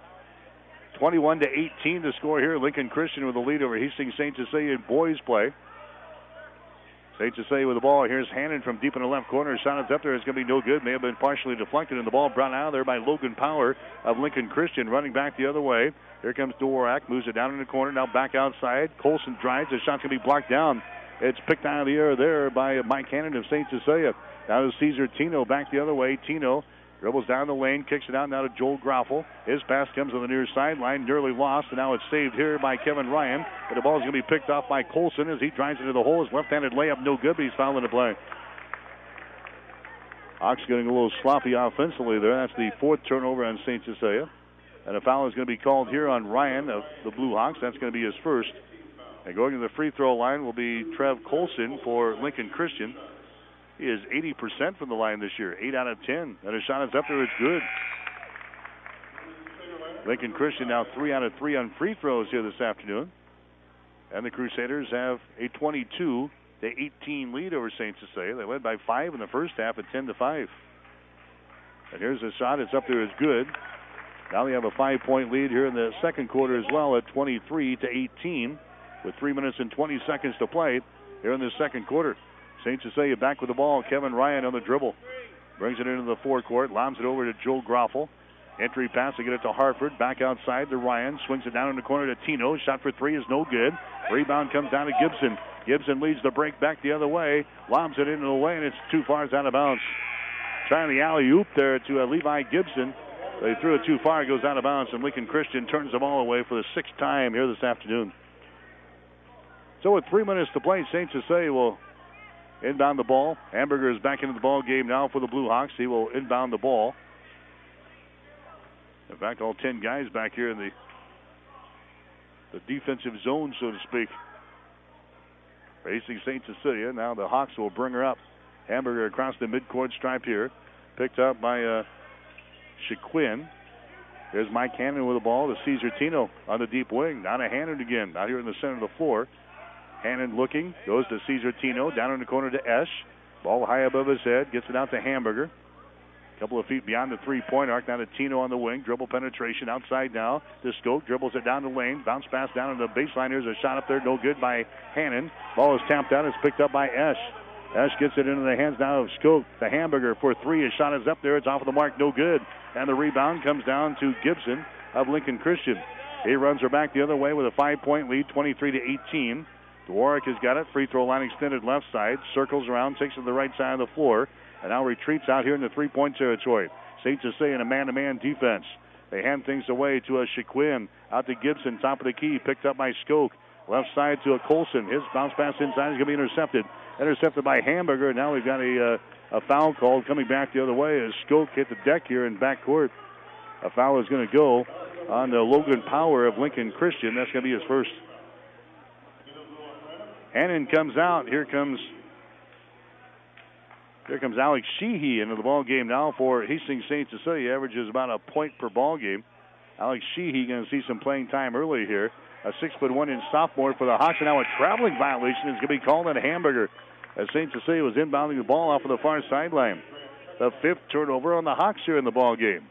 21-18 the score here. Lincoln Christian with the lead over Hastings St. Cecilia in boys play. St. Cecilia with the ball. Here's Hannon from deep in the left corner. Shot is up there. It's going to be no good. May have been partially deflected, and the ball brought out of there by Logan Power of Lincoln Christian, running back the other way. Here comes Dvorak. Moves it down in the corner. Now back outside. Colson drives. The shot's going to be blocked down. It's picked out of the air there by Mike Hannon of St. Cecilia. Now to Cesar Tino back the other way. Tino dribbles down the lane, kicks it out now to Joel Groffel. His pass comes on the near sideline, nearly lost, and now it's saved here by Kevin Ryan. But the ball is going to be picked off by Colson as he drives into the hole. His left-handed layup no good, but he's fouling the play. Hawks getting a little sloppy offensively there. That's the fourth turnover on St. Cecilia. And a foul is going to be called here on Ryan of the Blue Hawks. That's going to be his first. And going to the free throw line will be Trev Colson for Lincoln Christian. He is 80% from the line this year, 8 out of 10. And his shot is up there. It's good. Lincoln Christian now 3 out of 3 on free throws here this afternoon. And the Crusaders have a 22-18 lead over St. Cecilia. They led by 5 in the first half at 10-5. And here's the shot. It's up there. It's good. Now they have a 5-point lead here in the second quarter as well at 23-18 with 3 minutes and 20 seconds to play here in the second quarter. St. Cecilia back with the ball. Kevin Ryan on the dribble. Brings it into the forecourt. Lobs it over to Joel Groffel. Entry pass to get it to Hartford. Back outside to Ryan. Swings it down in the corner to Tino. Shot for three is no good. Rebound comes down to Gibson. Gibson leads the break back the other way. Lobs it into the lane, and it's too far. It's out of bounds. Trying the alley-oop there to Levi Gibson. They threw it too far. It goes out of bounds, and Lincoln Christian turns the ball away for the sixth time here this afternoon. So with 3 minutes to play, St. Cecilia will inbound the ball. Hamburger is back into the ball game now for the Blue Hawks. He will inbound the ball. In fact, all 10 guys back here in the defensive zone, so to speak. Facing St. Cecilia. Now the Hawks will bring her up. Hamburger across the midcourt stripe here. Picked up by Shaquin. There's Mike Hannon with the ball to Cesar Tino on the deep wing. Now to Hannon again, out here in the center of the floor. Hannon looking, goes to Cesar Tino, down in the corner to Esch. Ball high above his head, gets it out to Hamburger. A couple of feet beyond the three-point arc. Now to Tino on the wing. Dribble penetration outside now to Skoke. Dribbles it down the lane. Bounce pass down on the baseline. There's a shot up there. No good by Hannon. Ball is tapped out. It's picked up by Esch. Esch gets it into the hands now of Skoke. The Hamburger for three. His shot is up there. It's off of the mark. No good. And the rebound comes down to Gibson of Lincoln Christian. He runs her back the other way with a 5-point lead, 23-18. Dworak has got it. Free throw line extended left side. Circles around. Takes it to the right side of the floor. And now retreats out here in the three-point territory. St. Cecilia in a man-to-man defense. They hand things away to a Shaquin. Out to Gibson, top of the key. Picked up by Skoke. Left side to a Colson. His bounce pass inside is going to be intercepted. Intercepted by Hamburger. Now we've got a foul called coming back the other way as Skoke hit the deck here in backcourt. A foul is going to go on the Logan Power of Lincoln Christian. That's going to be his first. Hannon comes out. Here comes Alex Sheehy into the ball game now for Hastings St. Cecilia. Averages about a point per ball game. Alex Sheehy going to see some playing time early here. A 6'1" sophomore for the Hawks. And now a traveling violation is going to be called on Hamburger as St. Cecilia was inbounding the ball off of the far sideline. The fifth turnover on the Hawks here in the ball game.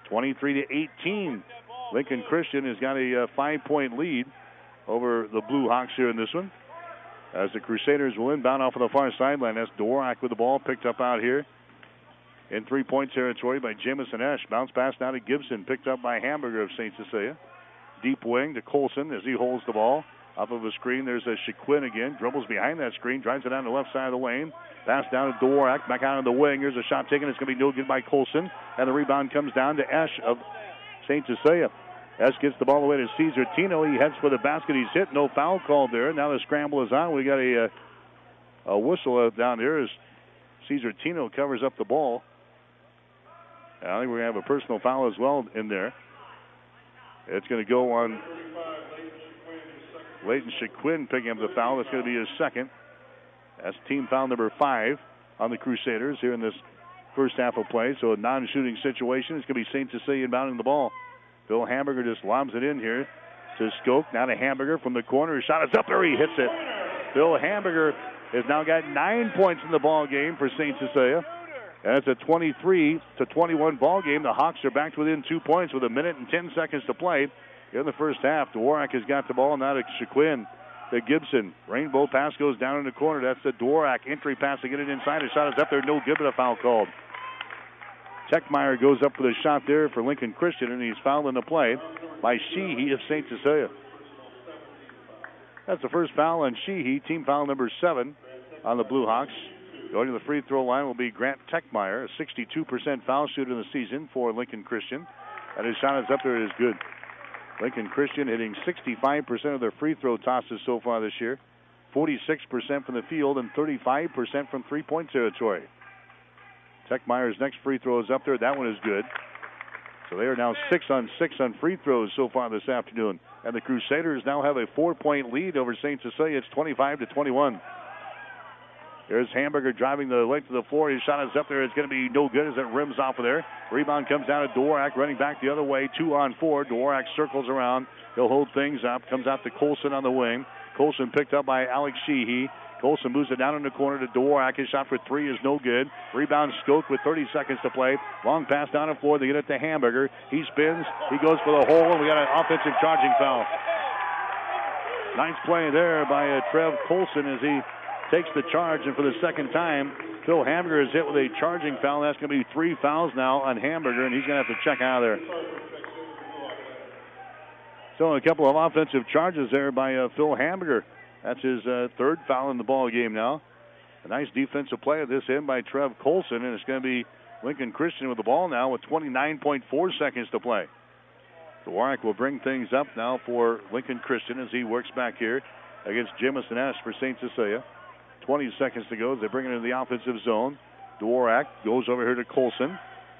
23-18. Lincoln Christian has got a 5-point lead over the Blue Hawks here in this one. As the Crusaders will inbound off of the far sideline. That's Dworak with the ball picked up out here in three-point territory by Jamison Esch. Bounce pass now to Gibson, picked up by Hamburger of St. Cecilia. Deep wing to Colson as he holds the ball. Off of a screen, there's a Shaquin again. Dribbles behind that screen, drives it down the left side of the lane. Pass down to Dworak, back out on the wing. Here's a shot taken. It's going to be no good by Colson. And the rebound comes down to Esch of St. Cecilia. Esch gets the ball away to Cesar Tino. He heads for the basket. He's hit. No foul called there. Now the scramble is on. We got a whistle down there as Cesar Tino covers up the ball. And I think we're going to have a personal foul as well in there. It's going to go on Leighton Shaquin picking up the foul. That's going to be his second. That's team foul number 5 on the Crusaders here in this first half of play. So a non-shooting situation. It's going to be St. Cecilia inbounding the ball. Phil Hamburger just lobs it in here to Skoke. Now to Hamburger from the corner. His shot is up there. He hits it. Phil Hamburger has now got 9 points in the ball game for St. Cecilia. And it's a 23-21 ball game. The Hawks are back to within 2 points with 1 minute and 10 seconds to play in the first half. Dworak has got the ball. Now to Shaquin. To Gibson. Rainbow pass goes down in the corner. That's the Dworak entry pass to get it inside. His shot is up there. No good, but a foul called. Techmeyer goes up for the shot there for Lincoln Christian, and he's fouled in the play by Sheehy of St. Cecilia. That's the first foul on Sheehy, team foul number 7 on the Blue Hawks. Going to the free throw line will be Grant Techmeyer, a 62% foul shooter in the season for Lincoln Christian. And his shot is up there. It is good. Lincoln Christian hitting 65% of their free throw tosses so far this year, 46% from the field, and 35% from three-point territory. Techmeyer's next free throw is up there. That one is good. So they are now 6 on 6 on free throws so far this afternoon. And the Crusaders now have a 4-point lead over St. Cecilia. It's 25-21. There's Hamburger driving the length of the floor. His shot is up there. It's going to be no good as it rims off of there. Rebound comes down to Dworak, running back the other way. 2 on 4. Dworak circles around. He'll hold things up. Comes out to Colson on the wing. Colson picked up by Alex Sheehy. Colson moves it down in the corner to Dworak. His shot for 3 is no good. Rebound Skoke with 30 seconds to play. Long pass down the floor. They get it to Hamburger. He spins. He goes for the hole, and we got an offensive charging foul. Nice play there by Trev Colson as he takes the charge, and for the second time, Phil Hamburger is hit with a charging foul. That's going to be 3 fouls now on Hamburger, and he's going to have to check out of there. So a couple of offensive charges there by Phil Hamburger. That's his third foul in the ball game now. A nice defensive play at this end by Trev Colson, and it's going to be Lincoln Christian with the ball now with 29.4 seconds to play. Dworak will bring things up now for Lincoln Christian as he works back here against Jamison Esch for St. Cecilia. 20 seconds to go as they bring it into the offensive zone. Dworak goes over here to Colson.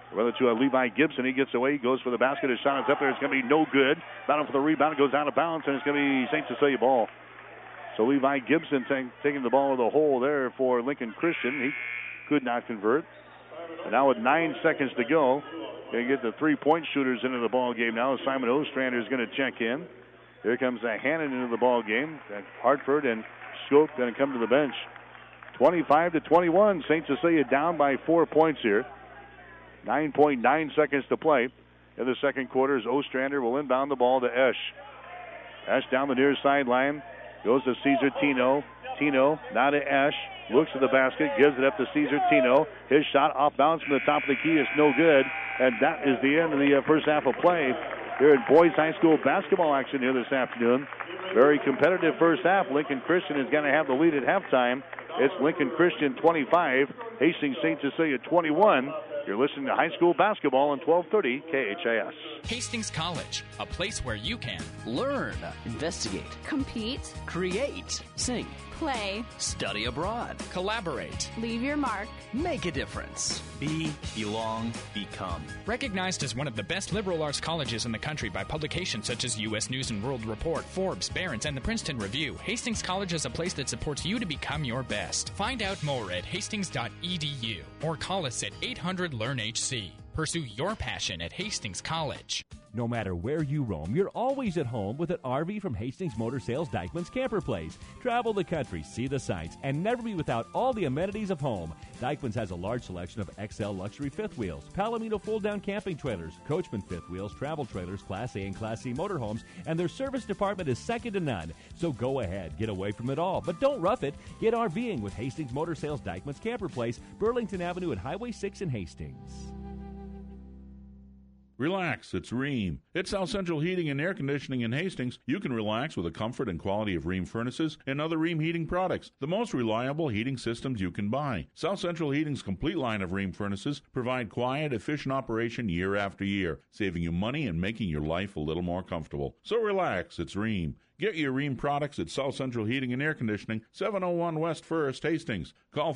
Rather to Levi Gibson. He gets away. He goes for the basket. His shot is up there. It's going to be no good. Battle for the rebound. It goes out of bounds, and it's going to be St. Cecilia ball. So Levi Gibson taking the ball to the hole there for Lincoln Christian. He could not convert. And now with 9 seconds to go, going to get the three-point shooters into the ball game now. Simon Ostrander is going to check in. Here comes Hannon into the ball game. Hartford and Scope going to come to the bench. 25-21. St. Cecilia down by 4 points here. 9.9 seconds to play in the second quarter as Ostrander will inbound the ball to Esch. Esch down the near sideline. Goes to Cesar Tino. Tino now to Esch. Looks at the basket. Gives it up to Cesar Tino. His shot off bounds from the top of the key is no good. And that is the end of the first half of play here at Boys High School basketball action here this afternoon. Very competitive first half. Lincoln Christian is going to have the lead at halftime. It's Lincoln Christian 25, Hastings St. Cecilia 21. You're listening to high school basketball on 1230 KHAS. Hastings College, a place where you can learn, investigate, compete, create, sing, play, study abroad, collaborate, leave your mark, make a difference, be, belong, become. Recognized as one of the best liberal arts colleges in the country by publications such as U.S. News and World Report, Forbes, Barron's, and the Princeton Review, Hastings College is a place that supports you to become your best. Find out more at hastings.edu or call us at 800-LEARN-HC. Pursue your passion at Hastings College. No matter where you roam, you're always at home with an RV from Hastings Motor Sales Dyckman's Camper Place. Travel the country, see the sights, and never be without all the amenities of home. Dyckman's has a large selection of XL luxury fifth wheels, Palomino fold-down camping trailers, Coachman fifth wheels, travel trailers, Class A and Class C motorhomes, and their service department is second to none. So go ahead, get away from it all, but don't rough it. Get RVing with Hastings Motor Sales Dyckman's Camper Place, Burlington Avenue and Highway 6 in Hastings. Relax, it's Ream. It's South Central Heating and Air Conditioning in Hastings. You can relax with the comfort and quality of Ream furnaces and other Ream heating products, the most reliable heating systems you can buy. South Central Heating's complete line of Ream furnaces provide quiet, efficient operation year after year, saving you money and making your life a little more comfortable. So relax, it's Ream. Get your Ream products at South Central Heating and Air Conditioning, 701 West First, Hastings. Call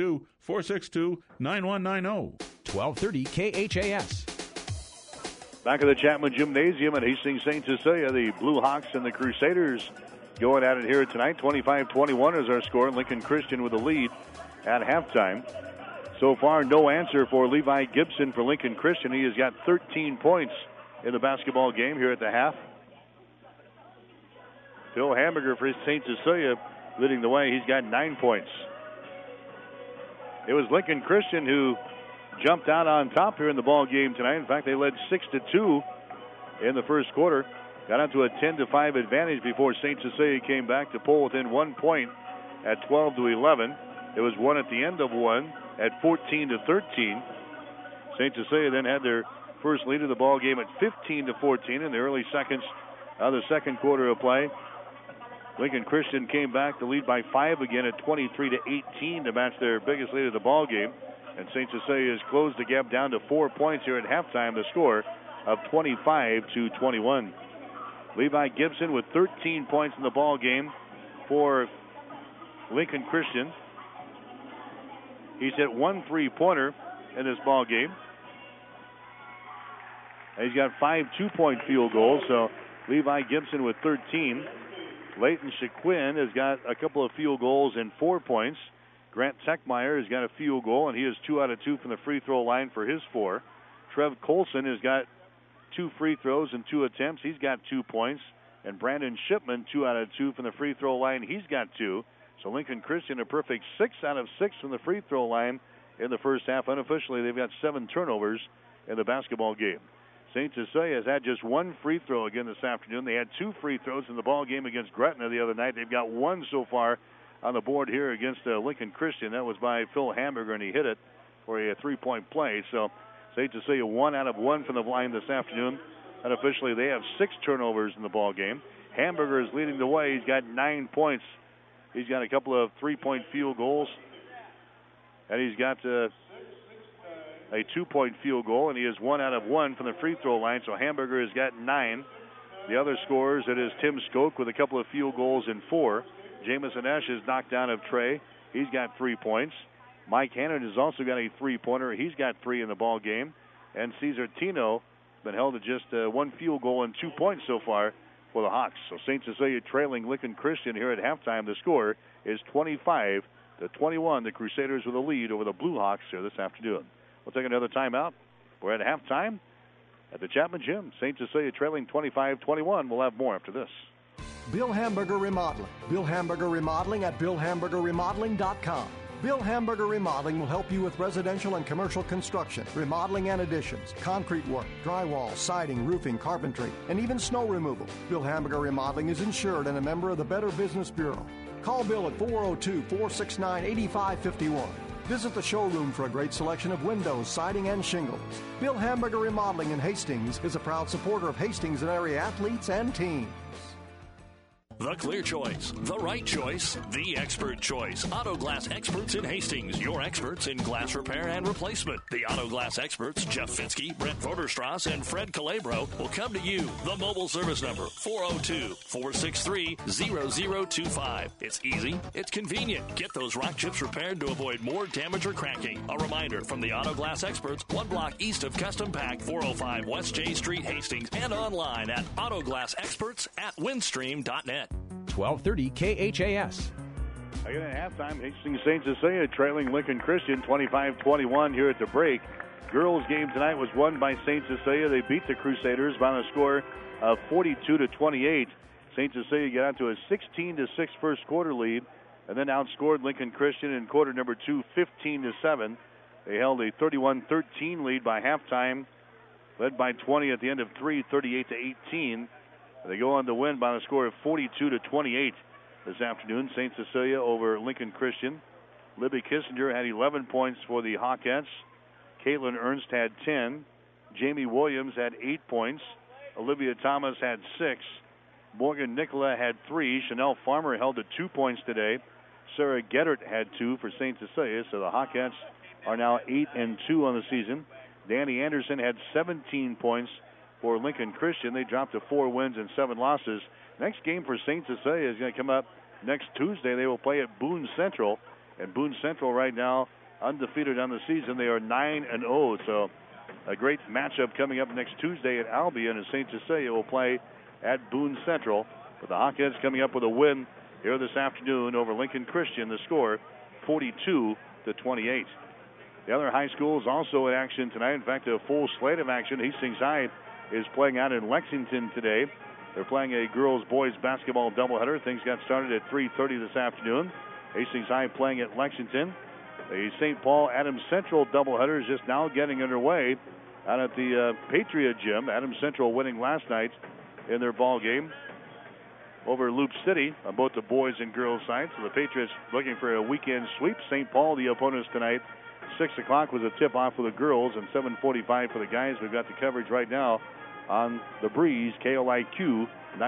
402-462-9190. 1230 KHAS. Back at the Chapman Gymnasium at Hastings St. Cecilia, the Blue Hawks and the Crusaders going at it here tonight. 25-21 is our score. Lincoln Christian with the lead at halftime. So far, no answer for Levi Gibson for Lincoln Christian. He has got 13 points in the basketball game here at the half. Phil Hamburger for St. Cecilia leading the way. He's got 9 points. It was Lincoln Christian who jumped out on top here in the ball game tonight. In fact, they led 6-2 in the first quarter. Got out to a 10-5 advantage before St. Cecilia came back to pull within 1 point at 12-11. It was one at the end of one at 14-13. St. Cecilia then had their first lead of the ball game at 15-14 in the early seconds of the second quarter of play. Lincoln Christian came back to lead by 5 again at 23-18 to match their biggest lead of the ball game. And St. Cecilia has closed the gap down to 4 points here at halftime, the score of 25-21. Levi Gibson with 13 points in the ball game for Lincoln Christian. He's hit 1 3-pointer in this ball game. And he's got 5 2-point field goals, so Levi Gibson with 13. Leighton Shaquin has got a couple of field goals and 4 points. Grant Techmeyer has got a field goal, and he is 2 out of 2 from the free throw line for his 4. Trev Colson has got 2 free throws and 2 attempts. He's got 2 points. And Brandon Shipman, 2 out of 2 from the free throw line. He's got 2. So Lincoln Christian a perfect 6 out of 6 from the free throw line in the first half. Unofficially, they've got 7 turnovers in the basketball game. St. Cecilia has had just 1 free throw again this afternoon. They had 2 free throws in the ball game against Gretna the other night. They've got 1 so far on the board here against Lincoln Christian. That was by Phil Hamburger, and he hit it for a 3-point play. So St. Cecilia 1 out of 1 from the line this afternoon. Unofficially, they have 6 turnovers in the ball game. Hamburger is leading the way. He's got 9 points. He's got a couple of 3-point field goals, and he's got a 2-point field goal, and he is 1 out of 1 from the free throw line. So Hamburger has got 9. The other scorers, it is Tim Skoke with a couple of field goals and 4. Jamison Esch is knocked down of Trey. He's got 3 points. Mike Hannon has also got a 3-pointer. He's got 3 in the ball game. and Cesar Tino been held to just one field goal and 2 points so far for the Hawks. So St. Cecilia trailing Lincoln Christian here at halftime. The score is 25-21. The Crusaders with a lead over the Blue Hawks here this afternoon. We'll take another timeout. We're at halftime at the Chapman Gym. St. Cecilia trailing 25-21. We'll have more after this. Bill Hamburger Remodeling. Bill Hamburger Remodeling at BillHamburgerRemodeling.com. Bill Hamburger Remodeling will help you with residential and commercial construction, remodeling and additions, concrete work, drywall, siding, roofing, carpentry, and even snow removal. Bill Hamburger Remodeling is insured and a member of the Better Business Bureau. Call Bill at 402-469-8551. Visit the showroom for a great selection of windows, siding, and shingles. Bill Hamburger Remodeling in Hastings is a proud supporter of Hastings and area athletes and teams. The clear choice, the right choice, the expert choice. Auto Glass Experts in Hastings, your experts in glass repair and replacement. The Auto Glass Experts, Jeff Fitzke, Brent Voderstrass, and Fred Calabro, will come to you. The mobile service number, 402-463-0025. It's easy, it's convenient. Get those rock chips repaired to avoid more damage or cracking. A reminder from the Auto Glass Experts, 1 block east of Custom Pack, 405 West J Street, Hastings, and online at autoglassexperts@windstream.net. 1230 KHAS. Again at halftime, Hastings St. Cecilia trailing Lincoln Christian 25-21 here at the break. Girls game tonight was won by St. Cecilia. They beat the Crusaders by a score of 42-28. St. Cecilia got out to a 16-6 first quarter lead and then outscored Lincoln Christian in quarter number 2, 15-7. They held a 31-13 lead by halftime, led by 20 at the end of 3, 38-18. They go on to win by a score of 42-28 this afternoon. St. Cecilia over Lincoln Christian. Libby Kissinger had 11 points for the Hawkettes. Caitlin Ernst had 10. Jamie Williams had 8 points. Olivia Thomas had 6. Morgan Nicola had 3. Chanel Farmer held to 2 points today. Sarah Geddert had 2 for St. Cecilia. So the Hawkettes are now 8-2 on the season. Danny Anderson had 17 points for Lincoln Christian. They dropped to 4 wins and 7 losses. Next game for St. Cecilia is going to come up next Tuesday. They will play at Boone Central. And Boone Central right now undefeated on the season. They are 9-0. So a great matchup coming up next Tuesday at Albion, as St. Cecilia will play at Boone Central. But the Hawkheads coming up with a win here this afternoon over Lincoln Christian. The score 42-28. The other high schools also in action tonight. In fact, a full slate of action. Hastings High is playing out in Lexington today. They're playing a girls-boys basketball doubleheader. Things got started at 3:30 this afternoon. Hastings High playing at Lexington. The St. Paul Adams Central doubleheader is just now getting underway out at the Patriot Gym. Adams Central winning last night in their ball game over Loop City on both the boys and girls side. So the Patriots looking for a weekend sweep. St. Paul, the opponents tonight. 6 o'clock was a tip-off for the girls and 7:45 for the guys. We've got the coverage right now on the Breeze, KLIQ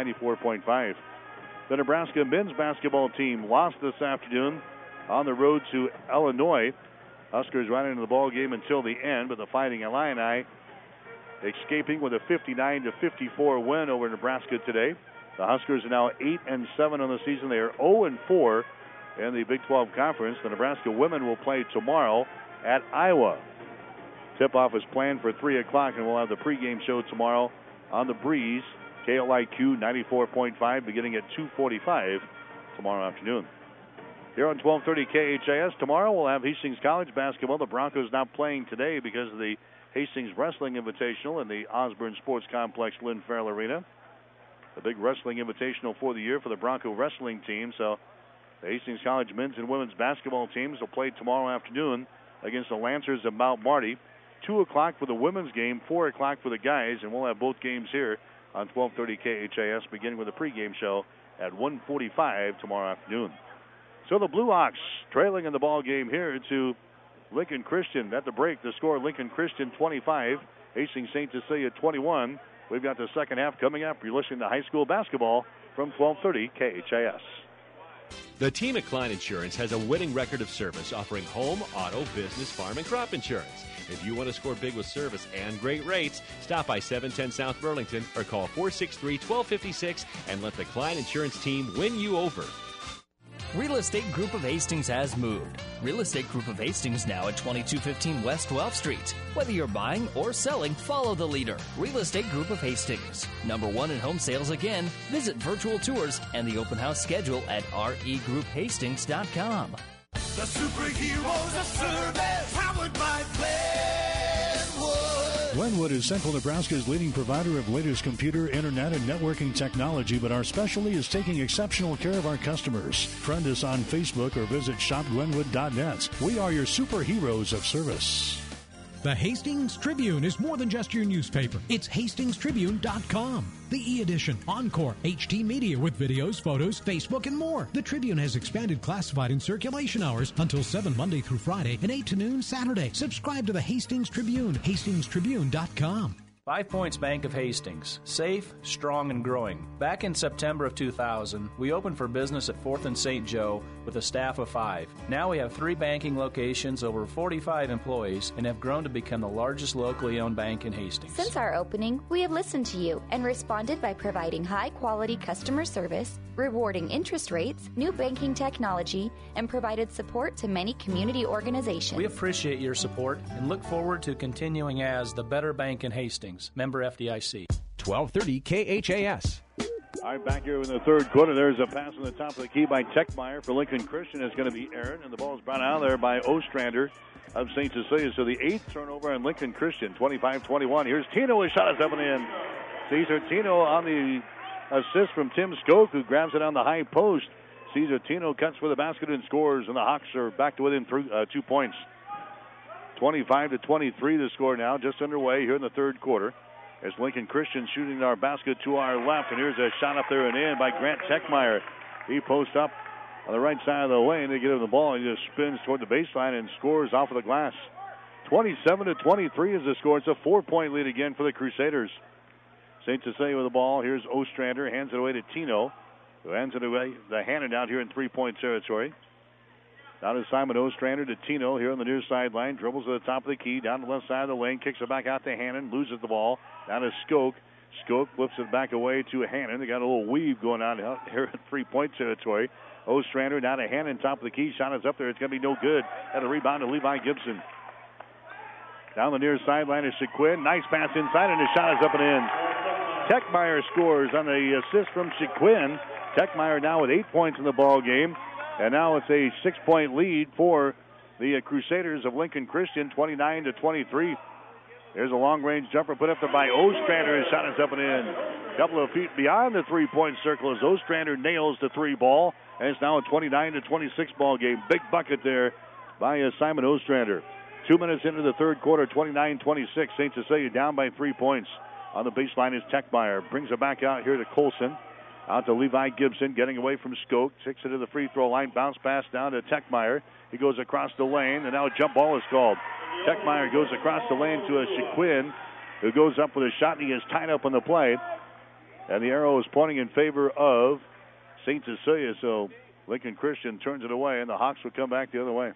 94.5. The Nebraska men's basketball team lost this afternoon on the road to Illinois. Huskers right into the ball game until the end, but the Fighting Illini escaping with a 59-54 win over Nebraska today. The Huskers are now 8-7 on the season. They are 0-4 in the Big 12 Conference. The Nebraska women will play tomorrow at Iowa. Tip-off is planned for 3 o'clock, and we'll have the pregame show tomorrow on the Breeze, KLIQ 94.5, beginning at 2:45 tomorrow afternoon. Here on 1230 KHAS, tomorrow we'll have Hastings College basketball. The Broncos not playing today because of the Hastings Wrestling Invitational in the Osborne Sports Complex, Lynn Farrell Arena. The big wrestling invitational for the year for the Bronco wrestling team. So the Hastings College men's and women's basketball teams will play tomorrow afternoon against the Lancers of Mount Marty. 2 o'clock for the women's game, 4 o'clock for the guys, and we'll have both games here on 1230 KHAS, beginning with a pregame show at 1:45 tomorrow afternoon. So the Blue Hawks trailing in the ball game here to Lincoln Christian. At the break, the score, Lincoln Christian 25, Hastings St. Cecilia 21. We've got the second half coming up. You're listening to high school basketball from 1230 KHAS. The team at Klein Insurance has a winning record of service, offering home, auto, business, farm, and crop insurance. If you want to score big with service and great rates, stop by 710 South Burlington or call 463-1256 and let the Klein Insurance team win you over. Real Estate Group of Hastings has moved. Real Estate Group of Hastings now at 2215 West 12th Street. Whether you're buying or selling, follow the leader. Real Estate Group of Hastings. #1 in home sales again. Visit virtual tours and the open house schedule at regrouphastings.com. The superheroes of service, powered by Glenwood. Glenwood is Central Nebraska's leading provider of latest computer, internet, and networking technology, but our specialty is taking exceptional care of our customers. Friend us on Facebook or visit shopglenwood.net. We are your superheroes of service. The Hastings Tribune is more than just your newspaper. It's hastingstribune.com. The e-edition, Encore, HT Media with videos, photos, Facebook, and more. The Tribune has expanded classified and circulation hours until 7 Monday through Friday and 8 to noon Saturday. Subscribe to the Hastings Tribune, hastingstribune.com. 5 Points Bank of Hastings. Safe, strong, and growing. Back in September of 2000, we opened for business at 4th and St. Joe with a staff of 5. Now we have 3 banking locations, over 45 employees, and have grown to become the largest locally owned bank in Hastings. Since our opening, we have listened to you and responded by providing high-quality customer service, rewarding interest rates, new banking technology, and provided support to many community organizations. We appreciate your support and look forward to continuing as the better bank in Hastings. Member FDIC. 1230 KHAS. All right, back here in the third quarter, there's a pass on the top of the key by Techmeyer for Lincoln Christian. It's going to be Aaron, and the ball is brought out there by Ostrander of St. Cecilia. So the 8th turnover on Lincoln Christian, 25-21. Here's Tino. His shot is up and in. Cesar Tino on the assist from Tim Skoke, who grabs it on the high post. Cesar Tino cuts for the basket and scores, and the Hawks are back to within 2 points. 25-23 the score now, just underway here in the third quarter. As Lincoln Christian shooting our basket to our left, and here's a shot up there and in by Grant Techmeyer. He posts up on the right side of the lane to get him the ball. He just spins toward the baseline and scores off of the glass. 27-23 is the score. It's a 4-point lead again for the Crusaders. St. Cecilia with the ball. Here's Ostrander, hands it away to Tino, who hands it away the handout here in 3-point territory. Down to Simon Ostrander to Tino here on the near sideline. Dribbles to the top of the key, down the left side of the lane, kicks it back out to Hannon, loses the ball. Down to Skoke. Skoke flips it back away to Hannon. They got a little weave going on here in 3-point territory. Ostrander down to Hannon, top of the key. Shot is up there. It's going to be no good. At a rebound to Levi Gibson. Down the near sideline is Shaquin. Nice pass inside, and his shot is up and in. Techmeyer scores on the assist from Shaquin. Techmeyer now with 8 points in the ball game. And now it's a 6-point lead for the Crusaders of Lincoln Christian, 29-23. There's a long-range jumper put up there by Ostrander. His shot is up and in. A couple of feet beyond the 3-point circle as Ostrander nails the 3 ball. And it's now a 29-26 ball game. Big bucket there by Simon Ostrander. 2 minutes into the third quarter, 29-26. St. Cecilia down by 3 points. On the baseline is Techmeyer. Brings it back out here to Colson. Out to Levi Gibson, getting away from Skoke. Takes it to the free throw line. Bounce pass down to Techmeyer. He goes across the lane, and now a jump ball is called. Techmeyer goes across the lane to a Shaquin, who goes up with a shot, and he is tied up on the play. And the arrow is pointing in favor of St. Cecilia, so Lincoln Christian turns it away, and the Hawks will come back the other way.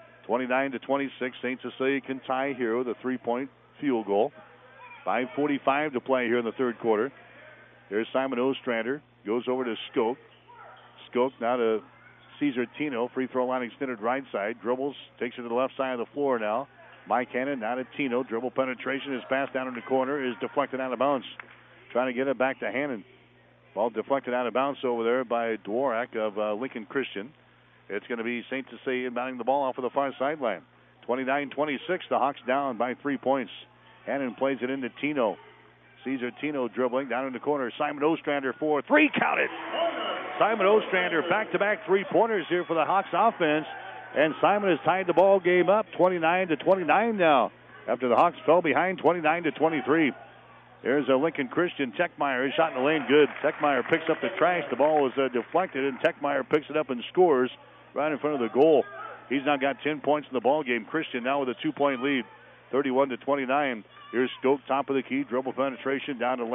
29-26, St. Cecilia can tie here with a 3-point field goal. 5:45 to play here in the third quarter. There's Simon Ostrander. Goes over to Skoke. Skoke now to Cesar Tino. Free throw line extended right side. Dribbles. Takes it to the left side of the floor now. Mike Hannon now to Tino. Dribble penetration. His pass down in the corner is deflected out of bounds. Trying to get it back to Hannon. Ball deflected out of bounds over there by Dworak of Lincoln Christian. It's going to be St. Cecilia inbounding the ball off of the far sideline. 29-26. The Hawks down by 3 points. Hannon plays it into Tino. Cesar Tino dribbling down in the corner. Simon Ostrander for 3. Count it. Simon Ostrander back-to-back 3-pointers here for the Hawks offense. And Simon has tied the ball game up 29-29 now after the Hawks fell behind 29-23. There's a Lincoln Christian. Techmeyer. His shot in the lane good. Techmeyer picks up the trash. The ball was deflected, and Techmeyer picks it up and scores right in front of the goal. He's now got 10 points in the ball game. Christian now with a 2-point lead, 31-29. Here's Skoke, top of the key, dribble penetration down to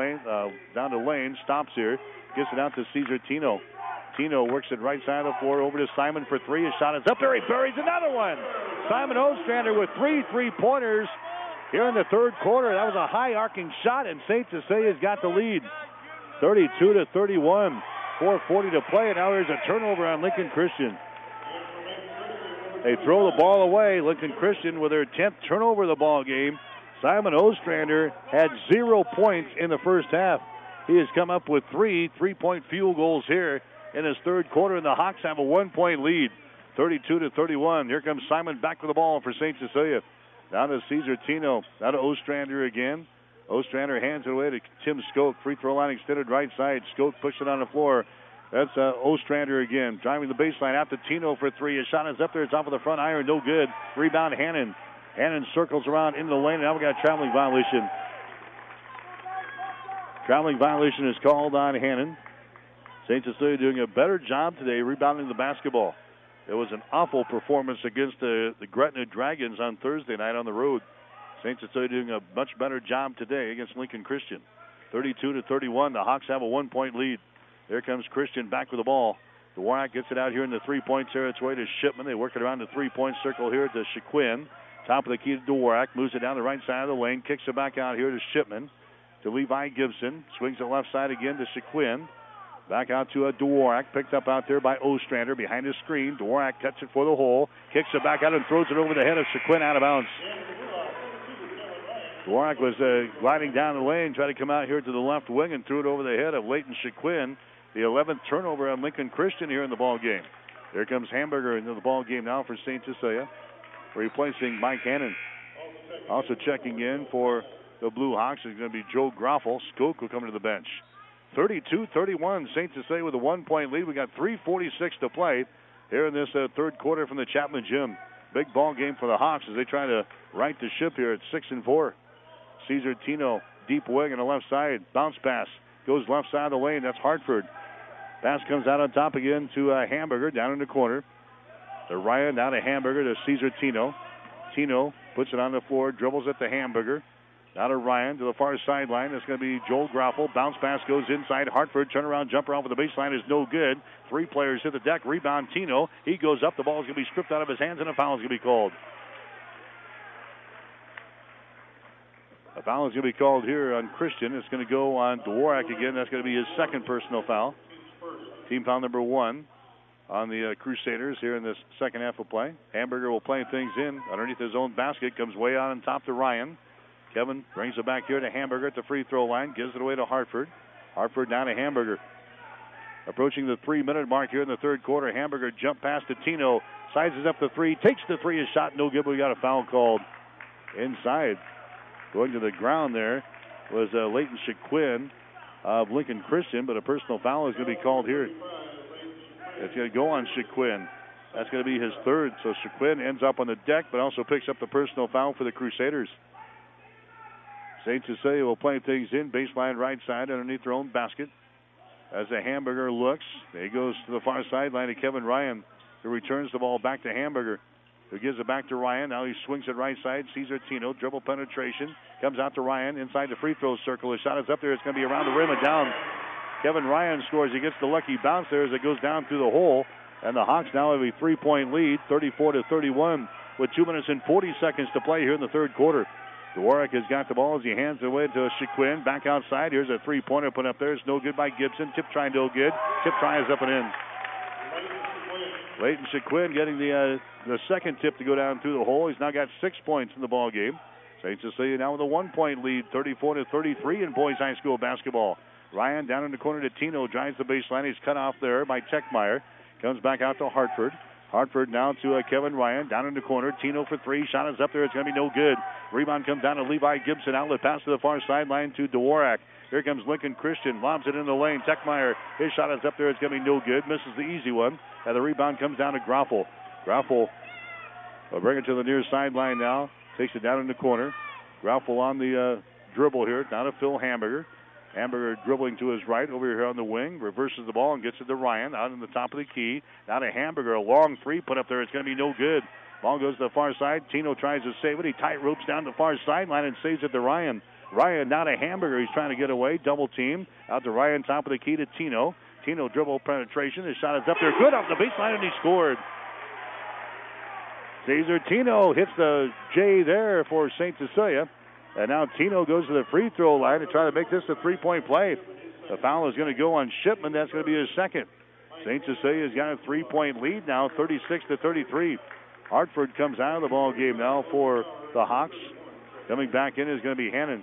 lane, stops here, gets it out to Cesar Tino. Tino works it right side of the floor over to Simon for 3. His shot is up there. He buries another one. Simon Ostrander with 3 3-pointers here in the third quarter. That was a high arcing shot, and St. Cecilia's got the lead, 32-31. 4:40 to play, and now there's a turnover on Lincoln Christian. They throw the ball away. Lincoln Christian with their 10th turnover of the ball game. Simon Ostrander had 0 points in the first half. He has come up with 3 3-point field goals here in his third quarter, and the Hawks have a 1-point lead, 32-31. Here comes Simon back with the ball for St. Cecilia. Down to Cesar Tino. Now to Ostrander again. Ostrander hands it away to Tim Skoke. Free throw line extended right side. Skoke pushed it on the floor. That's Ostrander again. Driving the baseline out to Tino for 3. His shot is up there. It's off of the front iron. No good. Rebound Hannon. Hannon circles around into the lane. Now we got a traveling violation. Traveling violation is called on Hannon. St. Cecilia doing a better job today rebounding the basketball. It was an awful performance against the Gretna Dragons on Thursday night on the road. St. Cecilia doing a much better job today against Lincoln Christian. 32-31. The Hawks have a 1-point lead. Here comes Christian back with the ball. Dvorak gets it out here in the 3-point territory to Shipman. They work it around the 3-point circle here to Shaquin. Top of the key to Dvorak. Moves it down the right side of the lane. Kicks it back out here to Shipman. To Levi Gibson. Swings it left side again to Shaquin. Back out to Dvorak. Picked up out there by Ostrander behind his screen. Dvorak cuts it for the hole. Kicks it back out and throws it over the head of Shaquin out of bounds. Dvorak was gliding down the lane, tried to come out here to the left wing and threw it over the head of Leighton Shaquin. The 11th turnover on Lincoln Christian here in the ball game. Here comes Hamburger into the ball game now for St. Cecilia, replacing Mike Hannon. Also checking in for the Blue Hawks is going to be Joe Groffel. Skoke will come to the bench. 32-31, St. Cecilia with a 1-point lead. We got 3:46 to play here in this third quarter from the Chapman Gym. Big ball game for the Hawks as they try to right the ship here at 6-4. Cesar Tino, deep wing on the left side. Bounce pass. Goes left side of the lane. That's Hartford. Pass comes out on top again to Hamburger down in the corner. To Ryan, down to Hamburger to Cesar Tino. Tino puts it on the floor, dribbles at the Hamburger. Now to Ryan to the far sideline. It's going to be Joel Groffel. Bounce pass goes inside. Hartford turnaround jumper off of the baseline is no good. 3 players hit the deck. Rebound Tino. He goes up. The ball is going to be stripped out of his hands and a foul is going to be called. A foul is going to be called here on Christian. It's going to go on Dvorak again. That's going to be his second personal foul. Team foul number 1 on the Crusaders here in this second half of play. Hamburger will play things in underneath his own basket. Comes way out on top to Ryan. Kevin brings it back here to Hamburger at the free throw line. Gives it away to Hartford. Hartford down to Hamburger. Approaching the 3-minute mark here in the third quarter. Hamburger jump pass to Tino. Sizes up the 3. Takes the 3. His shot no good, but we got a foul called inside. Going to the ground there was Leighton Shaquin of Lincoln Christian, but a personal foul is going to be called here. It's going to go on Shaquin. That's going to be his third. So Shaquin ends up on the deck, but also picks up the personal foul for the Crusaders. St. Cecilia will play things in baseline right side underneath their own basket. As the Hamburger looks, he goes to the far sideline to Kevin Ryan, who returns the ball back to Hamburger, who gives it back to Ryan. Now he swings it right side. Cesar Tino, dribble penetration. Comes out to Ryan inside the free throw circle. His shot is up there. It's going to be around the rim and down. Kevin Ryan scores. He gets the lucky bounce there as it goes down through the hole. And the Hawks now have a 3-point lead, 34-31, with 2 minutes and 40 seconds to play here in the third quarter. Dvorak has got the ball as he hands it away to Shaquin. Back outside. Here's a 3-pointer put up there. It's no good by Gibson. Tip try no good. Tip try is up and in. Leighton Shaquin getting the second tip to go down through the hole. He's now got 6 points in the ball game. St. Cecilia now with a 1-point lead, 34-33 in boys high school basketball. Ryan down in the corner to Tino, drives the baseline. He's cut off there by Techmeyer. Comes back out to Hartford. Hartford now to Kevin Ryan down in the corner. Tino for 3. Shot is up there. It's going to be no good. Rebound comes down to Levi Gibson. Outlet pass to the far sideline to Dvorak. Here comes Lincoln Christian. Lobs it in the lane. Techmeyer. His shot is up there. It's going to be no good. Misses the easy one. And the rebound comes down to Groffel. Groffel will bring it to the near sideline now. Takes it down in the corner. Groffel on the dribble here. Down to Phil Hamburger. Hamburger dribbling to his right over here on the wing. Reverses the ball and gets it to Ryan out in the top of the key. Now to Hamburger. A long 3 put up there. It's going to be no good. Ball goes to the far side. Tino tries to save it. He tight ropes down the far sideline and saves it to Ryan. Ryan now to Hamburger. He's trying to get away. Double team. Out to Ryan, top of the key to Tino. Tino dribble penetration. His shot is up there. Good off the baseline, and he scored. Cesar Tino hits the J there for St. Cecilia. And now Tino goes to the free throw line to try to make this a 3-point play. The foul is going to go on Shipman. That's going to be his second. St. Cecilia's got a 3-point lead now, 36-33. Hartford comes out of the ball game now for the Hawks. Coming back in is going to be Hannon.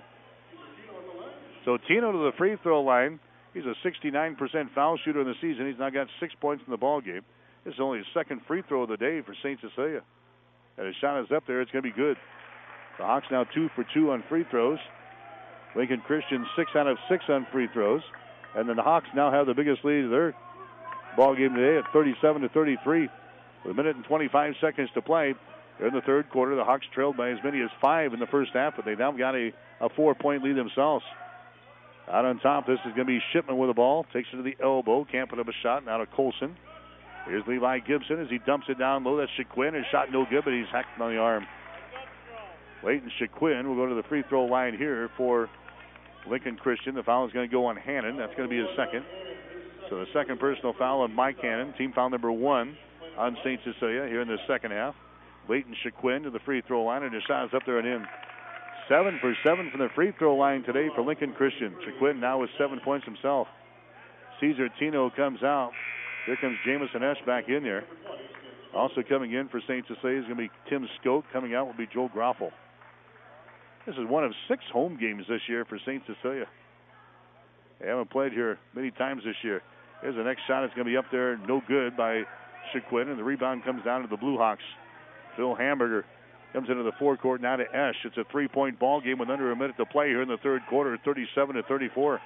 So Tino to the free throw line. He's a 69% foul shooter in the season. He's now got 6 points in the ball game. This is only his second free throw of the day for St. Cecilia. And his shot is up there. It's going to be good. The Hawks now 2 for 2 on free throws. Lincoln Christian 6 out of 6 on free throws. And then the Hawks now have the biggest lead of their ball game today at 37-33. With a minute and 25 seconds to play. In the third quarter, the Hawks trailed by as many as 5 in the first half, but they now got a 4-point lead themselves. Out on top, this is going to be Shipman with the ball. Takes it to the elbow. Can't put up a shot. Now to Colson. Here's Levi Gibson as he dumps it down low. That's Shaquin. His shot no good, but he's hacked on the arm. Leighton Shaquin will go to the free throw line here for Lincoln Christian. The foul is going to go on Hannon. That's going to be his second. So the second personal foul on Mike Hannon. Team foul number 1 on St. Cecilia here in the second half. Leighton Shaquin to the free throw line, and his shot is up there and in. 7 for 7 from the free throw line today for Lincoln Christian. Shaquin now with 7 points himself. Cesar Tino comes out. Here comes Jamison Esch back in there. Also coming in for St. Cecilia is going to be Tim Skote. Coming out will be Joel Groffel. This is one of 6 home games this year for St. Cecilia. They haven't played here many times this year. Here's the next shot. It's going to be up there. No good by Shaquin, and the rebound comes down to the Blue Hawks. Phil Hamburger comes into the forecourt now to Esch. It's a 3-point ball game with under a minute to play here in the third quarter, 37-34.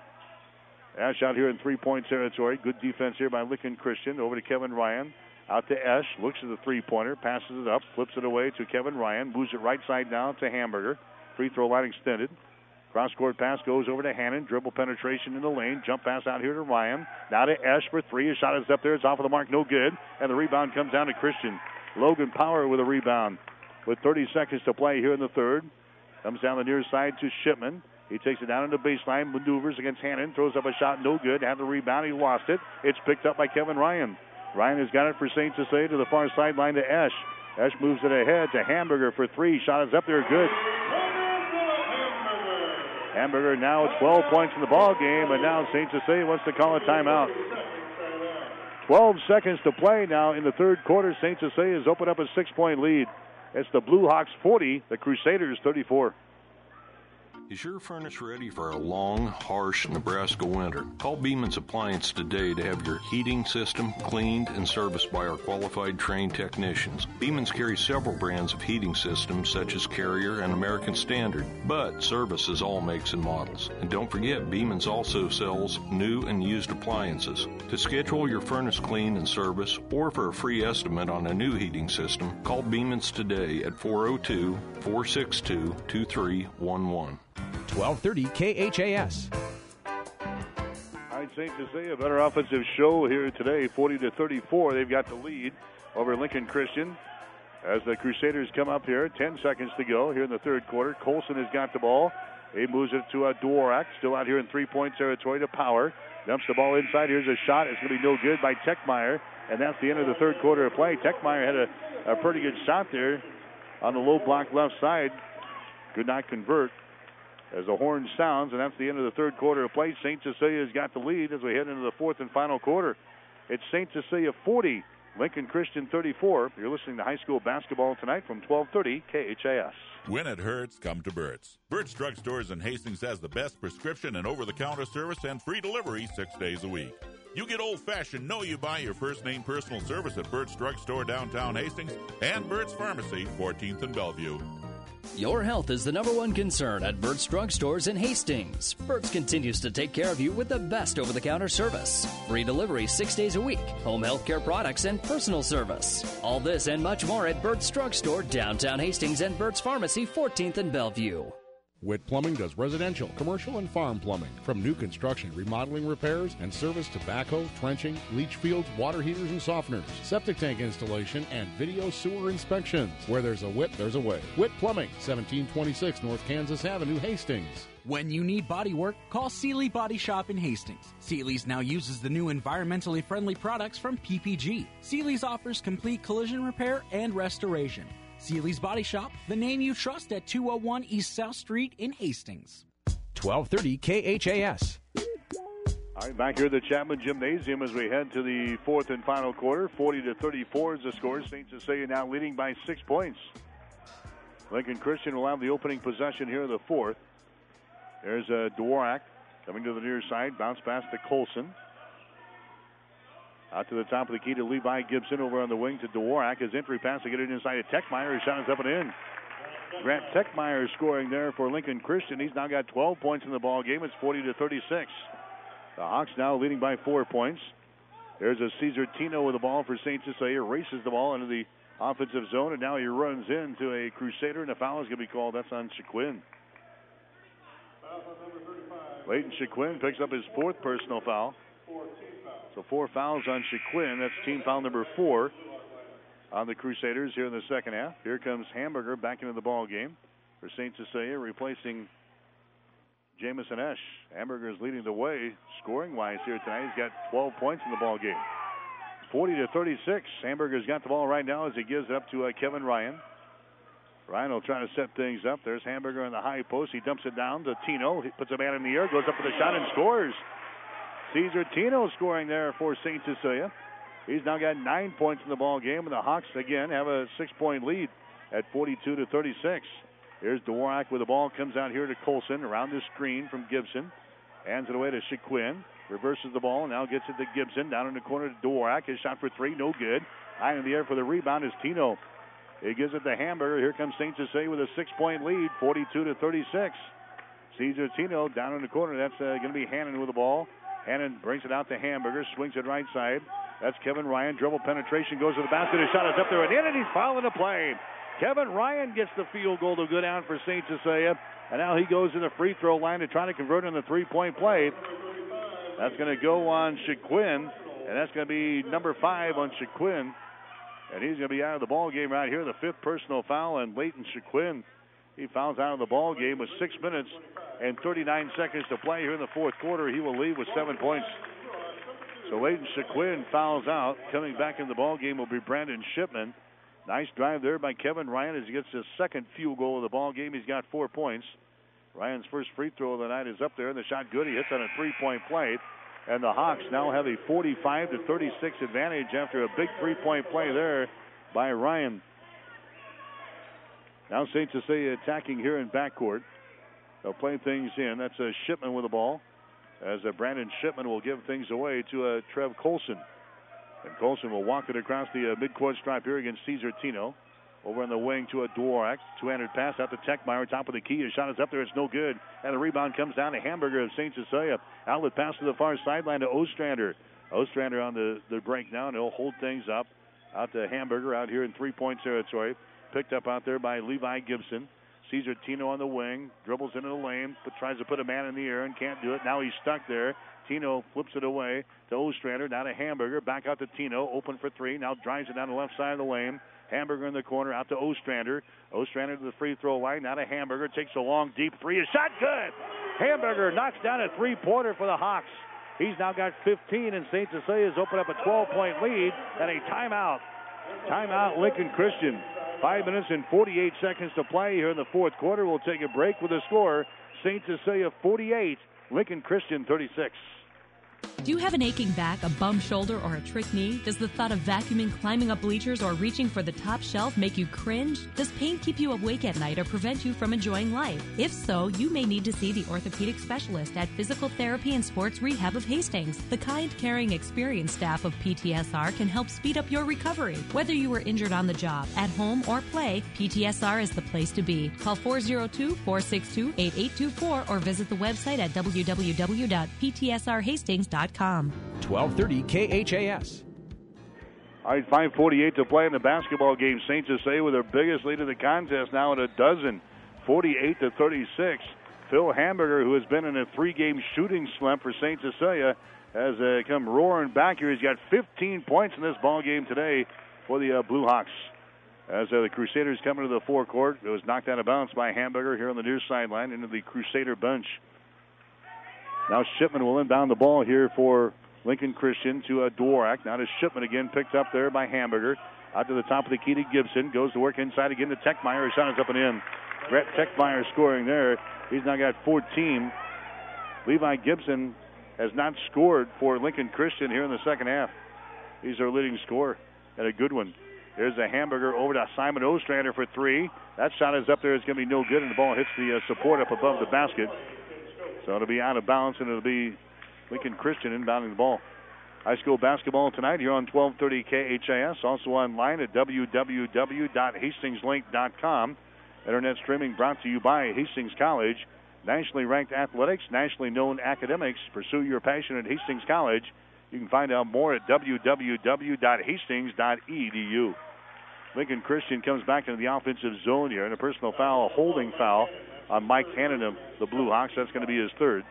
Esch out here in 3-point territory. Good defense here by Lincoln Christian. Over to Kevin Ryan. Out to Esch. Looks at the three-pointer. Passes it up. Flips it away to Kevin Ryan. Moves it right side down to Hamburger. Free throw line extended. Cross-court pass goes over to Hannon. Dribble penetration in the lane. Jump pass out here to Ryan. Now to Esch for 3. His shot is up there. It's off of the mark. No good. And the rebound comes down to Christian. Logan Power with a rebound. With 30 seconds to play here in the third. Comes down the near side to Shipman. He takes it down into baseline. Maneuvers against Hannon. Throws up a shot. No good. Had the rebound. He lost it. It's picked up by Kevin Ryan. Ryan has got it for St. Cecilia to the far sideline to Esch. Esch moves it ahead to Hamburger for 3. Shot is up there. Good. Hamburger now at 12 points in the ball game, and now St. Cecilia wants to call a timeout. 12 seconds to play now in the third quarter. St. Cecilia has opened up a 6-point lead. It's the Blue Hawks 40, the Crusaders 34. Is your furnace ready for a long, harsh Nebraska winter? Call Beeman's Appliance today to have your heating system cleaned and serviced by our qualified trained technicians. Beeman's carries several brands of heating systems such as Carrier and American Standard, but services all makes and models. And don't forget, Beeman's also sells new and used appliances. To schedule your furnace clean and service or for a free estimate on a new heating system, call Beeman's today at 402-462-2311. 1230 KHAS. All right, St. Cecilia, a better offensive show here today, 40-34. They've got the lead over Lincoln Christian as the Crusaders come up here. 10 seconds to go here in the third quarter. Colson has got the ball. He moves it to Dworak, still out here in 3-point territory to Power. Dumps the ball inside. Here's a shot. It's going to be no good by Techmeyer, and that's the end of the third quarter of play. Techmeyer had a pretty good shot there on the low block left side. Could not convert. As the horn sounds, and that's the end of the third quarter of play. St. Cecilia's got the lead as we head into the fourth and final quarter. It's St. Cecilia 40, Lincoln Christian 34. You're listening to high school basketball tonight from 1230 KHAS. When it hurts, come to Burt's. Burt's Drug Stores in Hastings has the best prescription and over-the-counter service and free delivery 6 days a week. You get old-fashioned, know-you-buy your first-name personal service at Burt's Drug Store downtown Hastings and Burt's Pharmacy, 14th and Bellevue. Your health is the number one concern at Burt's Drug Stores in Hastings. Burt's continues to take care of you with the best over-the-counter service. Free delivery 6 days a week, home health care products, and personal service. All this and much more at Burt's Drug Store, downtown Hastings, and Burt's Pharmacy, 14th and Bellevue. Witt Plumbing does residential, commercial, and farm plumbing. From new construction, remodeling, repairs, and service to backhoe, trenching, leach fields, water heaters, and softeners, septic tank installation, and video sewer inspections. Where there's a Witt, there's a way. Witt Plumbing, 1726 North Kansas Avenue, Hastings. When you need body work, call Seeley Body Shop in Hastings. Seeley's now uses the new environmentally friendly products from PPG. Seeley's offers complete collision repair and restoration. Seeley's Body Shop, the name you trust at 201 East South Street in Hastings. 1230 KHAS. All right, back here at the Chapman Gymnasium as we head to the fourth and final quarter. 40-34 is the score. St. Cecilia now leading by 6 points. Lincoln Christian will have the opening possession here in the fourth. There's Dvorak coming to the near side. Bounce pass to Colson. Out to the top of the key to Levi Gibson over on the wing to Dvorak. His entry pass to get it inside to Techmeyer. His shot is up and in. Grant Techmeyer scoring there for Lincoln Christian. He's now got 12 points in the ball game. It's 40-36. The Hawks now leading by 4 points. There's a Caesar Tino with the ball for St. Cecilia. Races the ball into the offensive zone, and now he runs into a Crusader, and a foul is going to be called. That's on Shaquin. Leighton Shaquin picks up his fourth personal foul. So 4 fouls on Shaquin. That's team foul number 4 on the Crusaders here in the second half. Here comes Hamburger back into the ball game for St. Cecilia, replacing Jamison Esch. Hamburger is leading the way scoring-wise here tonight. He's got 12 points in the ball game. 40-36. Hamburger's got the ball right now as he gives it up to Kevin Ryan. Ryan will try to set things up. There's Hamburger on the high post. He dumps it down to Tino. He puts a man in the air, goes up for the shot, and scores. Caesar Tino scoring there for St. Cecilia. He's now got 9 points in the ball game, and the Hawks again have a 6-point lead at 42-36. Here's Dvorak with the ball, comes out here to Colson around the screen from Gibson. Hands it away to Shaquin. Reverses the ball and now gets it to Gibson. Down in the corner to Dvorak. His shot for 3, no good. High in the air for the rebound is Tino. He gives it to Hamburger. Here comes St. Cecilia with a 6-point lead, 42-36. Caesar Tino down in the corner. That's going to be Hannon with the ball. Hannon brings it out to Hamburger, swings it right side. That's Kevin Ryan. Dribble penetration, goes to the basket. His shot is up there and in, and he's fouling the play. Kevin Ryan gets the field goal to go down for St. Cecilia. And now he goes to the free throw line to try to convert on the 3-point play. That's going to go on Shaquin, and that's going to be number 5 on Shaquin. And he's going to be out of the ball game right here. The 5th personal foul on Leighton Shaquin. He fouls out of the ball game with 6 minutes and 39 seconds to play here in the fourth quarter. He will leave with 7 points. So Leighton Shaquin fouls out. Coming back in the ball game will be Brandon Shipman. Nice drive there by Kevin Ryan as he gets his second field goal of the ball game. He's got 4 points. Ryan's first free throw of the night is up there, and the shot good. He hits on a 3-point play. And the Hawks now have a 45-36 advantage after a big 3-point play there by Ryan. Now St. Cecilia attacking here in backcourt. They'll play things in. That's a Shipman with the ball, as Brandon Shipman will give things away to Trev Colson. And Colson will walk it across the midcourt stripe here against Caesar Tino. Over on the wing to a Dvorak. Two-handed pass out to Techmeyer. Top of the key. His shot is up there. It's no good. And the rebound comes down to Hamburger of St. Cecilia. Outlet pass to the far sideline to Ostrander. Ostrander on the break now, and he'll hold things up. Out to Hamburger out here in 3-point territory. Picked up out there by Levi Gibson. Caesar Tino on the wing. Dribbles into the lane, but tries to put a man in the air and can't do it. Now he's stuck there. Tino flips it away to Ostrander. Now to Hamburger. Back out to Tino. Open for 3. Now drives it down the left side of the lane. Hamburger in the corner, out to Ostrander. Ostrander to the free throw line, now to Hamburger. Takes a long, deep 3. His shot good. Hamburger knocks down a 3-pointer for the Hawks. He's now got 15, and St. Cecilia's opened up a 12-point lead and a timeout. Timeout, Lincoln Christian. 5 minutes and 48 seconds to play here in the fourth quarter. We'll take a break with a score. St. Cecilia 48, Lincoln Christian 36. Do you have an aching back, a bum shoulder, or a trick knee? Does the thought of vacuuming, climbing up bleachers, or reaching for the top shelf make you cringe? Does pain keep you awake at night or prevent you from enjoying life? If so, you may need to see the orthopedic specialist at Physical Therapy and Sports Rehab of Hastings. The kind, caring, experienced staff of PTSR can help speed up your recovery. Whether you were injured on the job, at home, or play, PTSR is the place to be. Call 402-462-8824 or visit the website at www.ptsrhastings.com. 1230 KHAS. All right, 5:48 to play in the basketball game. St. Cecilia with their biggest lead of the contest now at a dozen, 48-36. Phil Hamburger, who has been in a 3-game shooting slump for St. Cecilia, has come roaring back here. He's got 15 points in this ball game today for the Blue Hawks. As the Crusaders come into the forecourt, it was knocked out of bounds by Hamburger here on the near sideline into the Crusader bench. Now Shipman will inbound the ball here for Lincoln Christian to Dvorak. Now to Shipman again, picked up there by Hamburger. Out to the top of the key to Gibson. Goes to work inside again to Techmeyer. His shot is up and in. Brett Techmeyer scoring there. He's now got 14. Levi Gibson has not scored for Lincoln Christian here in the second half. He's their leading scorer, and a good one. There's a Hamburger over to Simon Ostrander for three. That shot is up there. It's going to be no good, and the ball hits the support up above the basket. So it'll be out of bounds, and it'll be Lincoln Christian inbounding the ball. High school basketball tonight here on 1230 KHAS. Also online at www.hastingslink.com. Internet streaming brought to you by Hastings College. Nationally ranked athletics, nationally known academics. Pursue your passion at Hastings College. You can find out more at www.hastings.edu. Lincoln Christian comes back into the offensive zone here, and a personal foul, a holding foul on Mike Hannon of the Blue Hawks. That's going to be his third.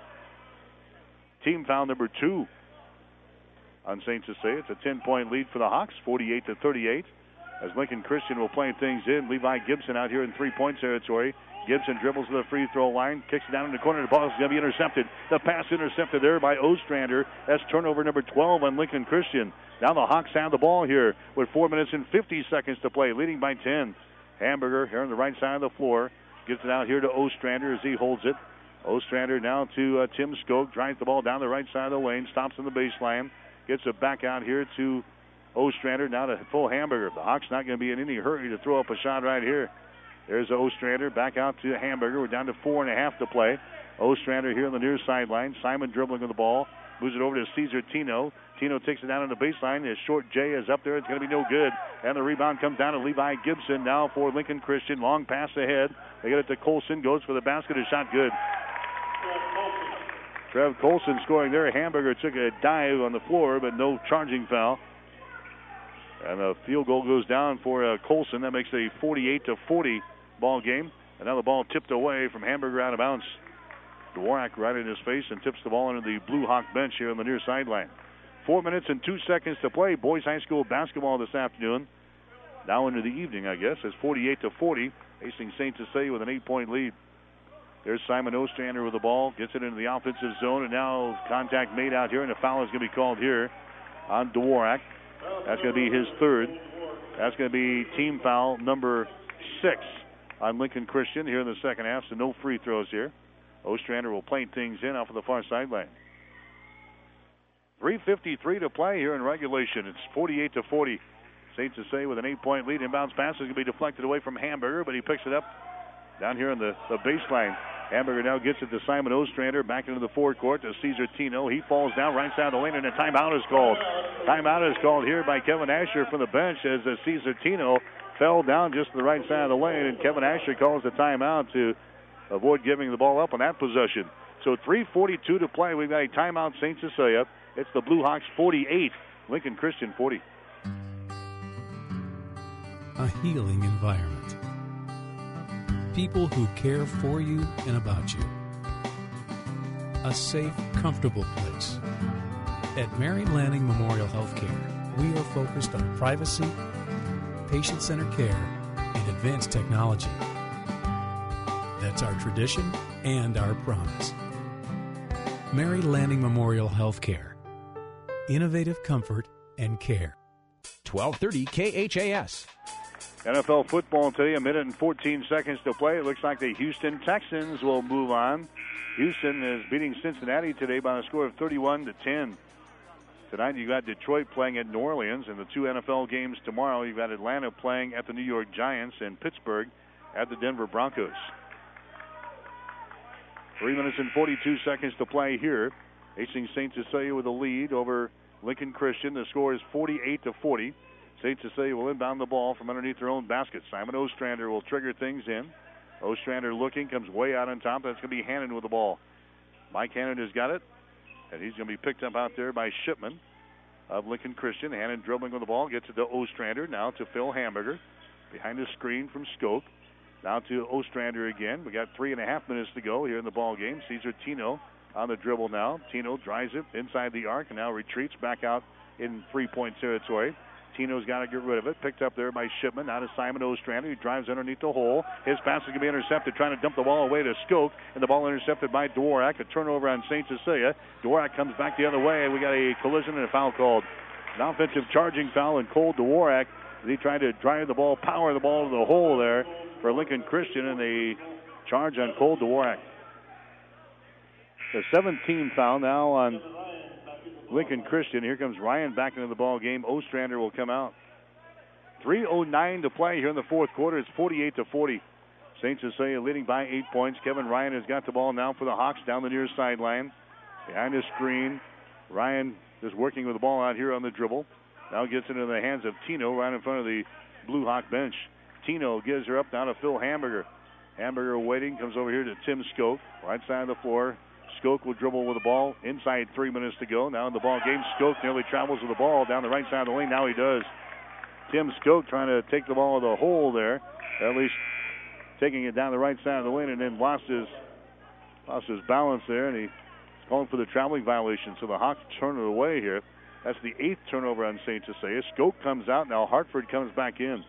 Team foul number 2 on St. Cecilia. It's a 10-point lead for the Hawks, 48-38. As Lincoln Christian will play things in. Levi Gibson out here in three-point territory. Gibson dribbles to the free throw line, kicks it down in the corner. The ball is going to be intercepted. The pass intercepted there by Ostrander. That's turnover number 12 on Lincoln Christian. Now the Hawks have the ball here with 4 minutes and 50 seconds to play, leading by 10. Hamburger here on the right side of the floor. Gets it out here to Ostrander as he holds it. Ostrander now to Tim Skoke. Drives the ball down the right side of the lane. Stops on the baseline. Gets it back out here to Ostrander. Now to full Hamburger. The Hawks not going to be in any hurry to throw up a shot right here. There's Ostrander back out to Hamburger. We're down to 4.5 to play. Ostrander here on the near sideline. Simon dribbling with the ball. Moves it over to Cesar Tino. Tino takes it down on the baseline. His short J is up there. It's going to be no good. And the rebound comes down to Levi Gibson now for Lincoln Christian. Long pass ahead. They get it to Colson. Goes for the basket. A shot good. Trev Colson scoring there. Hamburger took a dive on the floor, but no charging foul. And a field goal goes down for Colson. That makes it a 48-40 ball game. And now the ball tipped away from Hamburger out of bounds. Dvorak right in his face and tips the ball into the Blue Hawk bench here on the near sideline. 4 minutes and 2 seconds to play. Boys High School basketball this afternoon. Now into the evening, I guess. It's 48-40. Hastings St. Cecilia with an 8-point lead. There's Simon Ostrander with the ball. Gets it into the offensive zone. And now contact made out here. And a foul is going to be called here on Dvorak. That's going to be his third. That's going to be team foul number 6 on Lincoln Christian here in the second half. So no free throws here. Ostrander will play things in off of the far sideline. 3:53 to play here in regulation. It's 48-40. St. Cecilia with an 8-point lead. Inbounds pass is going to be deflected away from Hamburger, but he picks it up down here on the baseline. Hamburger now gets it to Simon Ostrander back into the forecourt to Cesar Tino. He falls down right side of the lane, and a timeout is called. Timeout is called here by Kevin Asher from the bench as Cesar Tino fell down just to the right side of the lane, and Kevin Asher calls the timeout to avoid giving the ball up on that possession. So 3:42 to play. We've got a timeout, St. Cecilia. It's the Blue Hawks 48, Lincoln Christian 40. A healing environment. People who care for you and about you. A safe, comfortable place. At Mary Lanning Memorial Healthcare, we are focused on privacy, patient-centered care, and advanced technology. That's our tradition and our promise. Mary Lanning Memorial Healthcare. Innovative comfort and care. 1230 KHAS. NFL football today, a minute and 14 seconds to play. It looks like the Houston Texans will move on. Houston is beating Cincinnati today by a score of 31-10. Tonight you got Detroit playing at New Orleans, and the 2 NFL games tomorrow you've got Atlanta playing at the New York Giants and Pittsburgh at the Denver Broncos. 3 minutes and 42 seconds to play here. Hastings St. Cecilia with a lead over Lincoln Christian. The score is 48-40. St. Cecilia will inbound the ball from underneath their own basket. Simon Ostrander will trigger things in. Ostrander looking, comes way out on top. That's going to be Hannon with the ball. Mike Hannon has got it, and he's going to be picked up out there by Shipman of Lincoln Christian. Hannon dribbling with the ball, gets it to Ostrander. Now to Phil Hamburger. Behind the screen from Skoke. Now to Ostrander again. We got 3.5 minutes to go here in the ball game. Cesar Tino on the dribble now. Tino drives it inside the arc and now retreats back out in three-point territory. Tino's got to get rid of it. Picked up there by Shipman. Now to Simon Ostrander. He drives underneath the hole. His pass is going to be intercepted, trying to dump the ball away to Skoke, and the ball intercepted by Dvorak. A turnover on St. Cecilia. Dvorak comes back the other way, and we got a collision and a foul called. An offensive charging foul on Cole Dvorak. He tried to drive the ball, power the ball to the hole there for Lincoln Christian, and a charge on Cole Dvorak. The 17th foul now on Lincoln Christian. Here comes Ryan back into the ball game. Ostrander will come out. 3:09 to play here in the fourth quarter. It's 48-40. St. Cecilia leading by 8 points. Kevin Ryan has got the ball now for the Hawks down the near sideline. Behind the screen, Ryan is working with the ball out here on the dribble. Now gets into the hands of Tino right in front of the Blue Hawk bench. Tino gives her up now to Phil Hamburger. Hamburger waiting, comes over here to Tim Skoke. Right side of the floor. Skoke will dribble with the ball. Inside 3 minutes to go. Now in the ball game, Skoke nearly travels with the ball down the right side of the lane. Now he does. Tim Skoke trying to take the ball to the hole there. At least taking it down the right side of the lane, and then lost his balance there, and he's calling for the traveling violation. So the Hawks turn it away here. That's the 8th turnover on St. Cecilia. Skoke comes out. Now Hartford comes back in.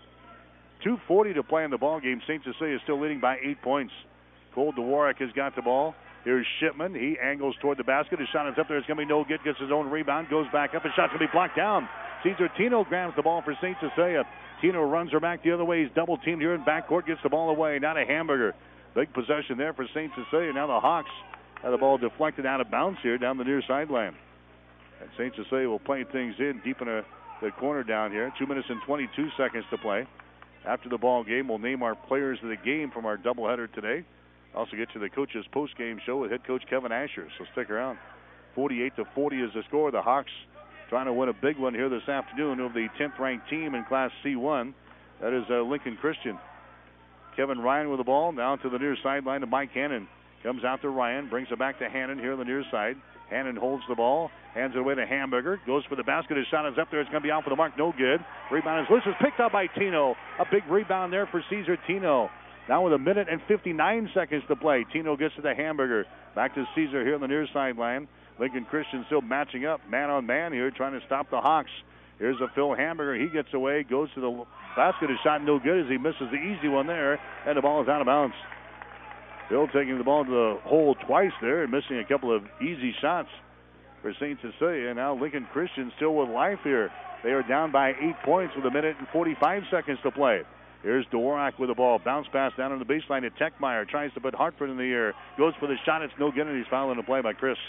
2:40 to play in the ball game. St. Cecilia is still leading by 8 points. Cole Dvorak has got the ball. Here's Shipman. He angles toward the basket. His shot is up there. It's going to be no good. Gets his own rebound. Goes back up. His shot's going to be blocked down. Cesar Tino grabs the ball for St. Cecilia. Tino runs her back the other way. He's double teamed here in backcourt. Gets the ball away. Now to Hamburger. Big possession there for St. Cecilia. Now the Hawks have the ball deflected out of bounds here down the near sideline. And St. Cecilia will play things in deep in the corner down here. 2 minutes and 22 seconds to play. After the ball game, we'll name our players of the game from our doubleheader today. Also get to the coach's post-game show with head coach Kevin Asher, so stick around. 48-40 is the score. The Hawks trying to win a big one here this afternoon over the 10th-ranked team in Class C1. That is Lincoln Christian. Kevin Ryan with the ball. Now to the near sideline to Mike Hannon. Comes out to Ryan. Brings it back to Hannon here on the near side. Hannon holds the ball. Hands it away to Hamburger. Goes for the basket. His shot is up there. It's going to be out for the mark. No good. Rebound is loose. It's picked up by Tino. A big rebound there for Cesar Tino. Now with 1 minute and 59 seconds to play. Tino gets to the Hamburger. Back to Cesar here on the near sideline. Lincoln Christian still matching up man on man here, trying to stop the Hawks. Here's a Phil Hamburger. He gets away, goes to the basket. His shot no good as he misses the easy one there, and the ball is out of bounds. Phil taking the ball to the hole twice there and missing a couple of easy shots for St. Cecilia. Now Lincoln Christian still with life here. They are down by 8 points with 1 minute and 45 seconds to play. Here's Dvorak with the ball. Bounce pass down on the baseline to Techmeyer. Tries to put Hartford in the air. Goes for the shot. It's no good, and he's fouling the play by Chris.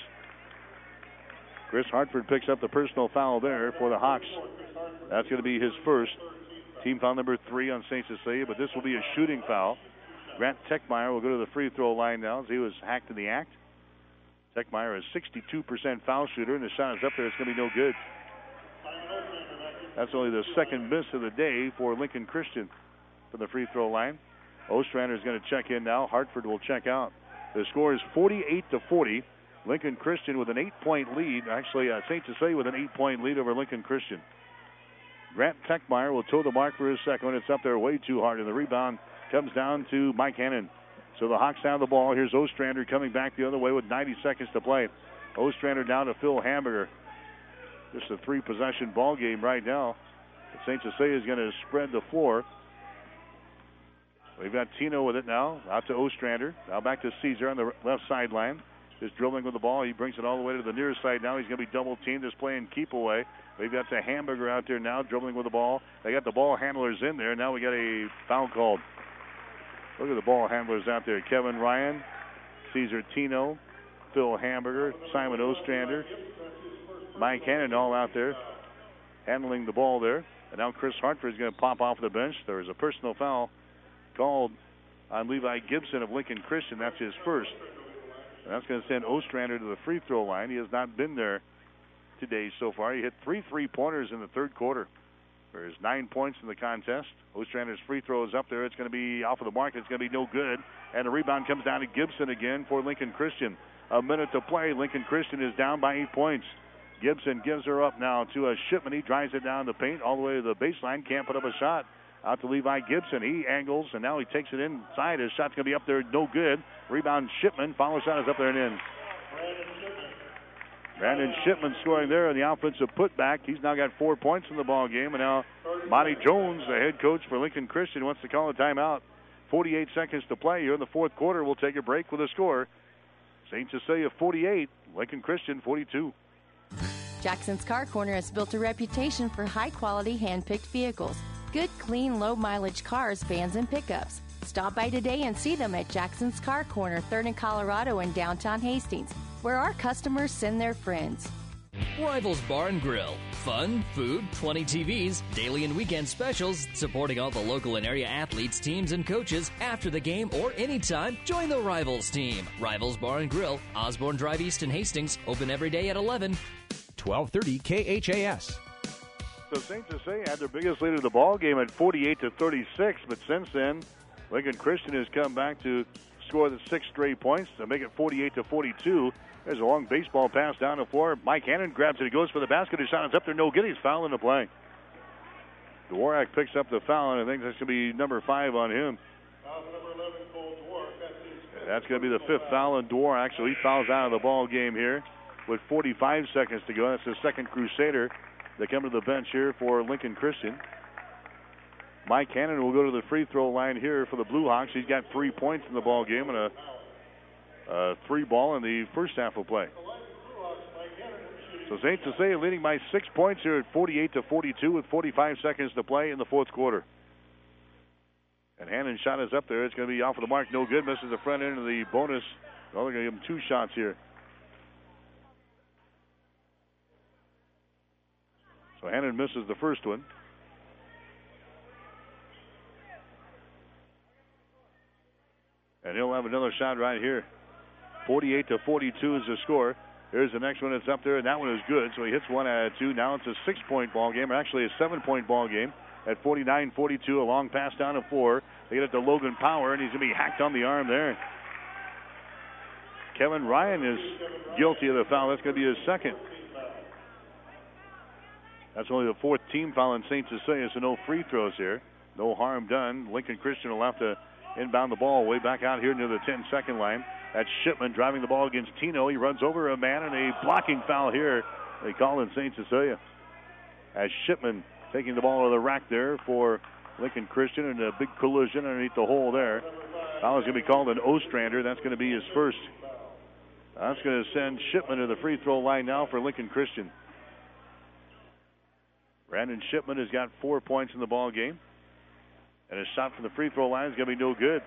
Chris Hartford picks up the personal foul there for the Hawks. That's going to be his first. Team foul number 3 on St. Cecilia, but this will be a shooting foul. Grant Techmeyer will go to the free throw line now as he was hacked in the act. Techmeyer is 62% foul shooter, and the shot is up there. It's going to be no good. That's only the second miss of the day for Lincoln Christian from the free throw line. Ostrander is going to check in now. Hartford will check out. The score is 48-40. Lincoln Christian with an 8-point lead. Actually, St. Cecilia with an 8-point lead over Lincoln Christian. Grant Techmeyer will toe the mark for his second one. It's up there way too hard, and the rebound comes down to Mike Hannon. So the Hawks have the ball. Here's Ostrander coming back the other way with 90 seconds to play. Ostrander down to Phil Hamburger. Just a 3-possession ball game right now. St. Cecilia is going to spread the floor. We've got Tino with it now. Out to Ostrander. Now back to Caesar on the left sideline. Just dribbling with the ball. He brings it all the way to the near side now. He's going to be double teamed. Just playing keep away. We've got the Hamburger out there now dribbling with the ball. They got the ball handlers in there. Now we got a foul called. Look at the ball handlers out there. Kevin Ryan, Cesar Tino, Phil Hamburger, Simon Ostrander, Mike Hannon all out there handling the ball there. And now Chris Hartford is going to pop off the bench. There is a personal foul called on Levi Gibson of Lincoln Christian. That's his first. And that's going to send Ostrander to the free throw line. He has not been there today so far. He hit 3 3-pointers in the third quarter. There's 9 points in the contest. Ostrander's free throw is up there. It's going to be off of the mark. It's going to be no good. And the rebound comes down to Gibson again for Lincoln Christian. 1 minute to play. Lincoln Christian is down by 8 points. Gibson gives her up now to a Shipman. He drives it down the paint all the way to the baseline. Can't put up a shot. Out to Levi Gibson. He angles, and now he takes it inside. His shot's going to be up there. No good. Rebound Shipman. Follow shot is up there and in. Brandon Shipman scoring there in the offensive putback. He's now got 4 points in the ball game. And now Monty Jones, the head coach for Lincoln Christian, wants to call a timeout. 48 seconds to play here in the fourth quarter. We'll take a break with a score. St. Cecilia 48, Lincoln Christian 42. Jackson's Car Corner has built a reputation for high-quality hand-picked vehicles. Good, clean, low-mileage cars, vans, and pickups. Stop by today and see them at Jackson's Car Corner, 3rd and Colorado in downtown Hastings. where our customers send their friends. Rivals Bar and Grill. Fun, food, 20 TVs, daily and weekend specials, supporting all the local and area athletes, teams, and coaches after the game or anytime. Join the Rivals team. Rivals Bar and Grill, Osborne Drive East in Hastings, open every day at 11. 1230 KHAS. So St. Cecilia had their biggest lead of the ball game at 48-36, but since then, Lincoln Christian has come back to score the 6 straight points to make it 48-42. There's a long baseball pass down the floor. Mike Hannon grabs it. He goes for the basket. His shot is up there. No good. He's fouling the play. Dvorak picks up the foul, and I think that's going to be number 5 on him. That's going to be the 5th foul on Dvorak, so he fouls out of the ball game here with 45 seconds to go. That's the second Crusader that come to the bench here for Lincoln Christian. Mike Hannon will go to the free throw line here for the Blue Hawks. He's got 3 points in the ball game and a 3 ball in the first half of play. So St. Cecilia leading by 6 points here at 48-42 with 45 seconds to play in the fourth quarter. And Hannon's shot is up there. It's going to be off of the mark. No good. Misses the front end of the bonus. Well, they're going to give him 2 shots here. So Hannon misses the first one. And he'll have another shot right here. 48-42 is the score. Here's the next one that's up there, and that one is good. So he hits 1 out of 2. Now it's a 6-point ball game, or actually a 7-point ball game at 49-42. A long pass down the floor. They get it to Logan Power, and he's going to be hacked on the arm there. Kevin Ryan is guilty of the foul. That's going to be his second. That's only the 4th team foul in St. Cecilia, so no free throws here. No harm done. Lincoln Christian will have to inbound the ball way back out here near the 10-second line. That's Shipman driving the ball against Tino. He runs over a man, and a blocking foul here. They call in St. Cecilia. As Shipman taking the ball to the rack there for Lincoln Christian, and a big collision underneath the hole there. Foul is going to be called an Ostrander. That's going to be his first. That's going to send Shipman to the free throw line now for Lincoln Christian. Brandon Shipman has got 4 points in the ball game. And his shot from the free throw line is going to be no good.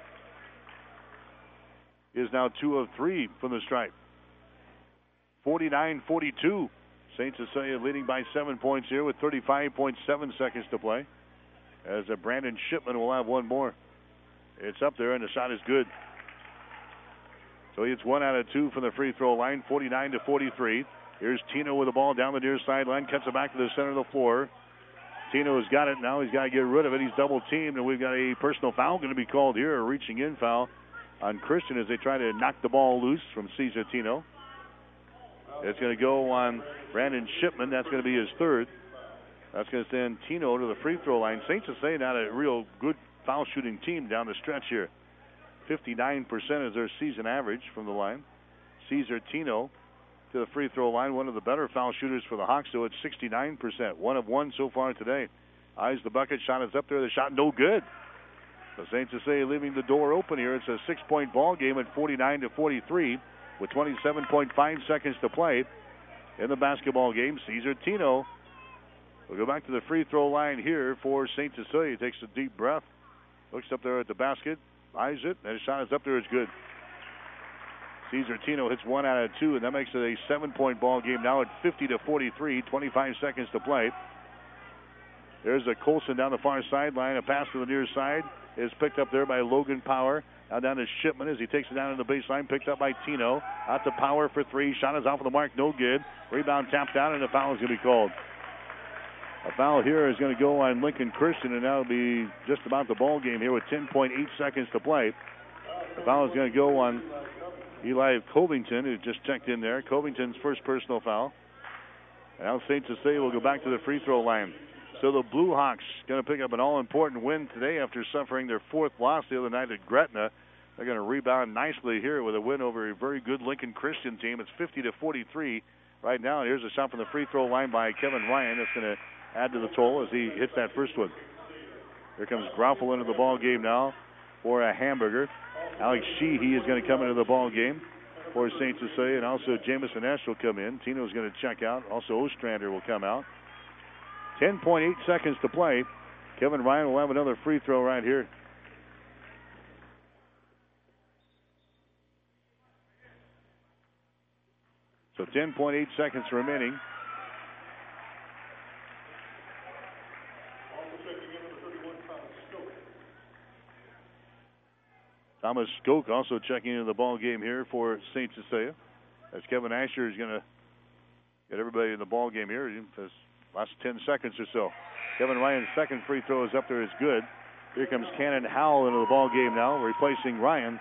He is now 2 of 3 from the stripe. 49-42. St. Cecilia leading by 7 points here with 35.7 seconds to play. As Brandon Shipman will have one more. It's up there, and the shot is good. So he hits 1 out of 2 from the free throw line, 49-43. Here's Tino with the ball down the near sideline, cuts it back to the center of the floor. Tino has got it now. He's got to get rid of it. He's double teamed, and we've got a personal foul going to be called here, a reaching in foul on Christian as they try to knock the ball loose from Cesar Tino. It's going to go on Brandon Shipman. That's going to be his 3rd. That's going to send Tino to the free throw line. St. Cecilia not a real good foul shooting team down the stretch here. 59% is their season average from the line. Cesar Tino to the free throw line, one of the better foul shooters for the Hawks, so it's 69%. 1 of 1 so far today. Eyes the bucket, shot is up there. The shot no good. So St. Cecilia leaving the door open here. It's a 6-point ball game at 49-43 with 27.5 seconds to play in the basketball game. Cesar Tino will go back to the free throw line here for St. Cecilia. Takes a deep breath, looks up there at the basket, eyes it, and his shot is up there. It's good. Cesar Tino hits 1 out of 2, and that makes it a 7-point ball game now at 50-43, 25 seconds to play. There's a Colson down the far sideline. A pass to the near side is picked up there by Logan Power. Now down to Shipman as he takes it down in the baseline, picked up by Tino. Out to Power for 3. Shot is off of the mark, no good. Rebound tapped down, and a foul is going to be called. A foul here is going to go on Lincoln Christian, and that'll be just about the ball game here with 10.8 seconds to play. The foul is going to go on Eli Covington, who just checked in there. Covington's first personal foul. And now St. Cecilia will go back to the free throw line. So the Blue Hawks going to pick up an all-important win today after suffering their 4th loss the other night at Gretna. They're going to rebound nicely here with a win over a very good Lincoln Christian team. It's 50-43 right now. Here's a shot from the free throw line by Kevin Ryan. That's going to add to the total as he hits that first one. Here comes Groffel into the ball game now for a Hamburger. Alex Sheehy is going to come into the ball game for St. Cecilia, and also Jamison Esch will come in. Tino's going to check out. Also Ostrander will come out. 10.8 seconds to play. Kevin Ryan will have another free throw right here. So 10.8 seconds remaining. Thomas Skoke also checking into the ball game here for St. Cecilia. As Kevin Asher is going to get everybody in the ball game here in the last 10 seconds or so. Kevin Ryan's second free throw is up there, is good. Here comes Cannon Howell into the ball game now, replacing Ryan.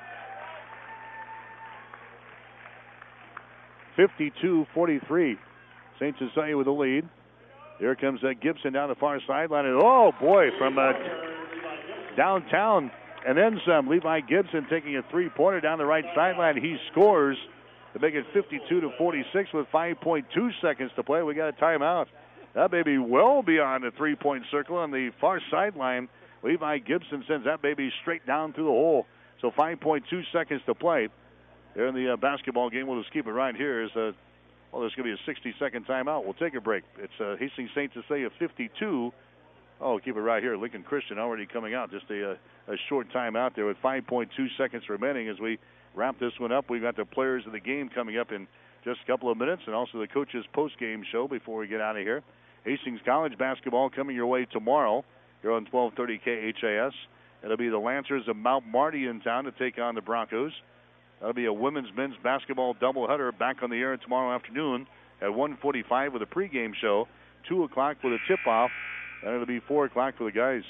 52-43. St. Cecilia with the lead. Here comes Gibson down the far sideline. And oh boy, from downtown and then some. Levi Gibson taking a three-pointer down the right sideline. He scores to make it 52-46 with 5.2 seconds to play. We got a timeout. That baby well beyond the three-point circle on the far sideline. Levi Gibson sends that baby straight down through the hole. So 5.2 seconds to play. There in the basketball game, we'll just keep it right here. There's going to be a 60-second timeout. We'll take a break. It's Hastings St. Cecilia 52. Oh, keep it right here. Lincoln Christian already coming out. Just a short timeout there with 5.2 seconds remaining as we wrap this one up. We've got the players of the game coming up in just a couple of minutes, and also the coaches' post-game show before we get out of here. Hastings College basketball coming your way tomorrow here on 1230 KHAS. It'll be the Lancers of Mount Marty in town to take on the Broncos. That'll be a women's men's basketball doubleheader back on the air tomorrow afternoon at 1:45 with a pregame show, 2 o'clock with a tip-off, and it'll be 4 o'clock for the guys.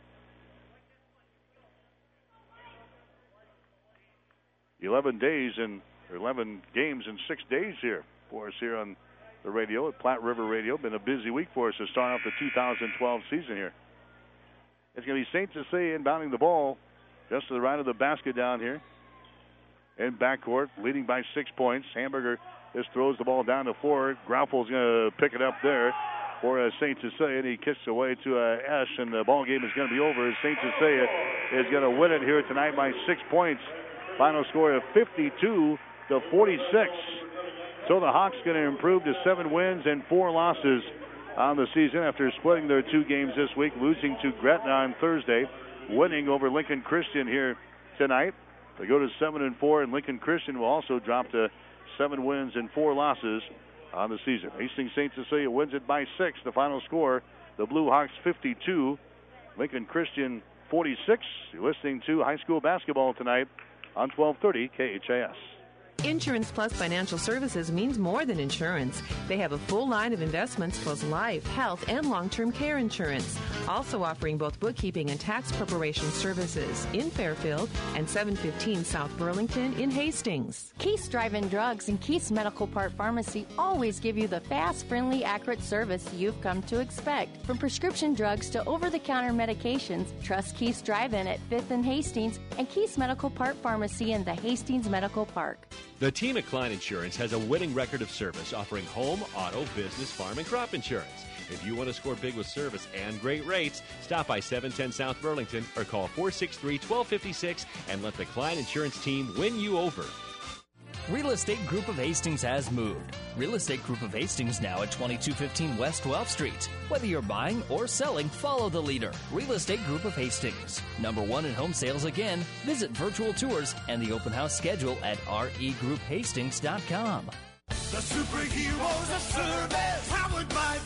11 games in 6 days here for us here on the radio at Platte River Radio. Been a busy week for us to start off the 2012 season here. It's going to be St. Cecilia inbounding the ball just to the right of the basket down here. In backcourt, leading by 6 points. Hamburger just throws the ball down the floor. Graufel's going to pick it up there for St. Cecilia, and he kicks away to Esch, and the ball game is going to be over. St. Cecilia is going to win it here tonight by 6 points. Final score of 52-46. So the Hawks going to improve to 7 wins and 4 losses on the season after splitting their 2 games this week, losing to Gretna on Thursday, winning over Lincoln Christian here tonight. They go to 7-4, and Lincoln Christian will also drop to 7 wins and 4 losses on the season. Hastings St. Cecilia wins it by 6. The final score, the Blue Hawks 52, Lincoln Christian 46. You're listening to high school basketball tonight on 1230 KHAS. Insurance Plus Financial Services means more than insurance. They have a full line of investments plus life, health, and long-term care insurance. Also offering both bookkeeping and tax preparation services in Fairfield and 715 South Burlington in Hastings. Keith's Drive-In Drugs and Keith's Medical Park Pharmacy always give you the fast, friendly, accurate service you've come to expect. From prescription drugs to over-the-counter medications, trust Keith's Drive-In at 5th and Hastings and Keith's Medical Park Pharmacy in the Hastings Medical Park. The team at Klein Insurance has a winning record of service, offering home, auto, business, farm, and crop insurance. If you want to score big with service and great rates, stop by 710 South Burlington or call 463-1256 and let the Klein Insurance team win you over. Real Estate Group of Hastings has moved. Real Estate Group of Hastings now at 2215 West 12th Street. Whether you're buying or selling, follow the leader. Real Estate Group of Hastings. #1 in home sales again. Visit virtual tours and the open house schedule at regrouphastings.com. The superheroes of service, powered by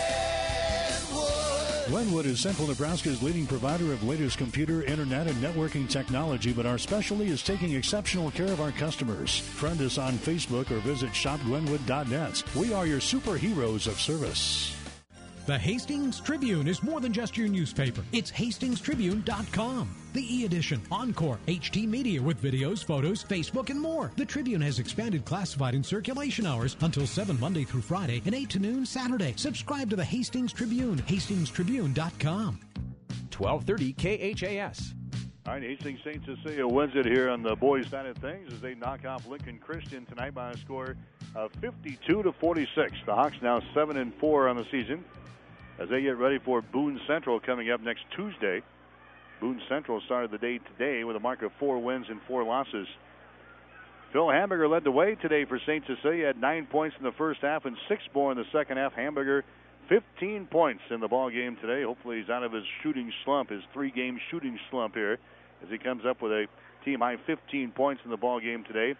Glenwood. Glenwood is Central Nebraska's leading provider of latest computer, internet, and networking technology, but our specialty is taking exceptional care of our customers. Friend us on Facebook or visit shopglenwood.net. We are your superheroes of service. The Hastings Tribune is more than just your newspaper. It's hastingstribune.com. The e-edition, Encore, HT Media with videos, photos, Facebook, and more. The Tribune has expanded classified and circulation hours until 7 Monday through Friday and 8 to noon Saturday. Subscribe to the Hastings Tribune, hastingstribune.com. 1230 KHAS. All right, Hastings St. Cecilia wins it here on the boys' side of things as they knock off Lincoln Christian tonight by a score of 52-46. The Hawks now 7-4 on the season as they get ready for Boone Central coming up next Tuesday. Boone Central started the day today with a mark of 4 wins and 4 losses. Phil Hamburger led the way today for St. Cecilia at 9 points in the first half and 6 more in the second half. Hamburger 15 points in the ball game today. Hopefully he's out of his shooting slump, his 3-game shooting slump here, as he comes up with a team-high 15 points in the ball game today.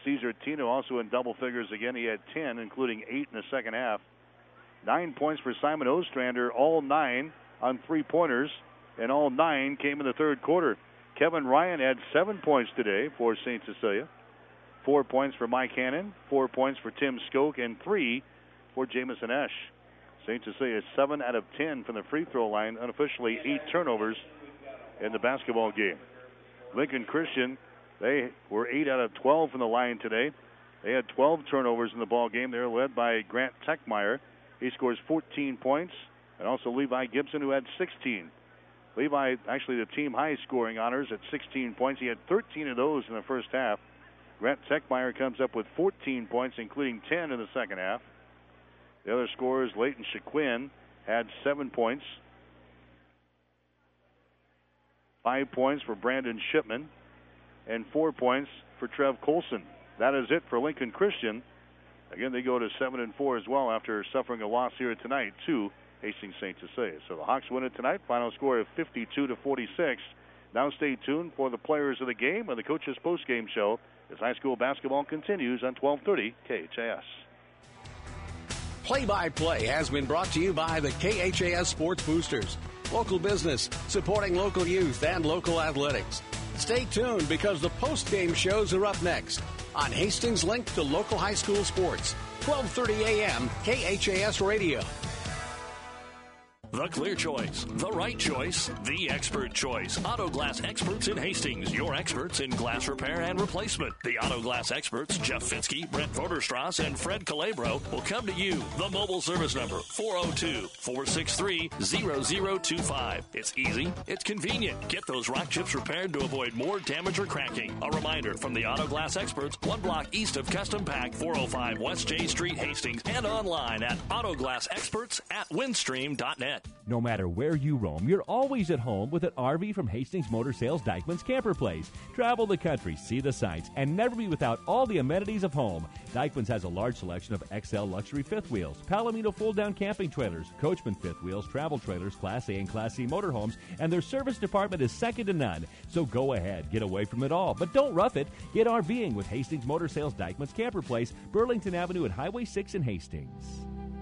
Cesar Tino also in double figures again. He had 10, including 8 in the second half. 9 points for Simon Ostrander, all 9 on three-pointers, and all 9 came in the third quarter. Kevin Ryan had 7 points today for St. Cecilia. 4 points for Mike Hannon, 4 points for Tim Skoke, and 3 for Jamison Esch. St. Cecilia 7 out of 10 from the free throw line, unofficially 8 turnovers in the basketball game. Lincoln Christian, they were 8 out of 12 from the line today. They had 12 turnovers in the ball game. They're led by Grant Techmeyer. He scores 14 points, and also Levi Gibson, who had 16. Levi, actually the team high scoring honors at 16 points. He had 13 of those in the first half. Grant Techmeyer comes up with 14 points, including 10 in the second half. The other scorers, Leighton Shaquin, had 7 points. 5 points for Brandon Shipman, and 4 points for Trev Colson. That is it for Lincoln Christian. Again, they go to 7-4 as well after suffering a loss here tonight to Hastings St. Cecilia. So the Hawks win it tonight. Final score of 52-46. Now stay tuned for the players of the game and the coach's postgame show as high school basketball continues on 1230 KHAS. Play-by-play has been brought to you by the KHAS Sports Boosters. Local business, supporting local youth and local athletics. Stay tuned because the post-game shows are up next on Hastings Link to local high school sports. 12:30 a.m. KHAS Radio. The clear choice, the right choice, the expert choice. Auto Glass Experts in Hastings, your experts in glass repair and replacement. The Auto Glass Experts, Jeff Fitzke, Brent Vorderstrass, and Fred Calabro, will come to you. The mobile service number, 402-463-0025. It's easy, it's convenient. Get those rock chips repaired to avoid more damage or cracking. A reminder from the Auto Glass Experts, 1 block east of Custom Pack, 405 West J Street, Hastings, and online at autoglassexperts@windstream.net. No matter where you roam, you're always at home with an RV from Hastings Motor Sales Dykeman's Camper Place. Travel the country, see the sights, and never be without all the amenities of home. Dykeman's has a large selection of XL luxury fifth wheels, Palomino fold-down camping trailers, Coachman fifth wheels, travel trailers, Class A and Class C motorhomes, and their service department is second to none. So go ahead, get away from it all, but don't rough it. Get RVing with Hastings Motor Sales Dykeman's Camper Place, Burlington Avenue at Highway 6 in Hastings.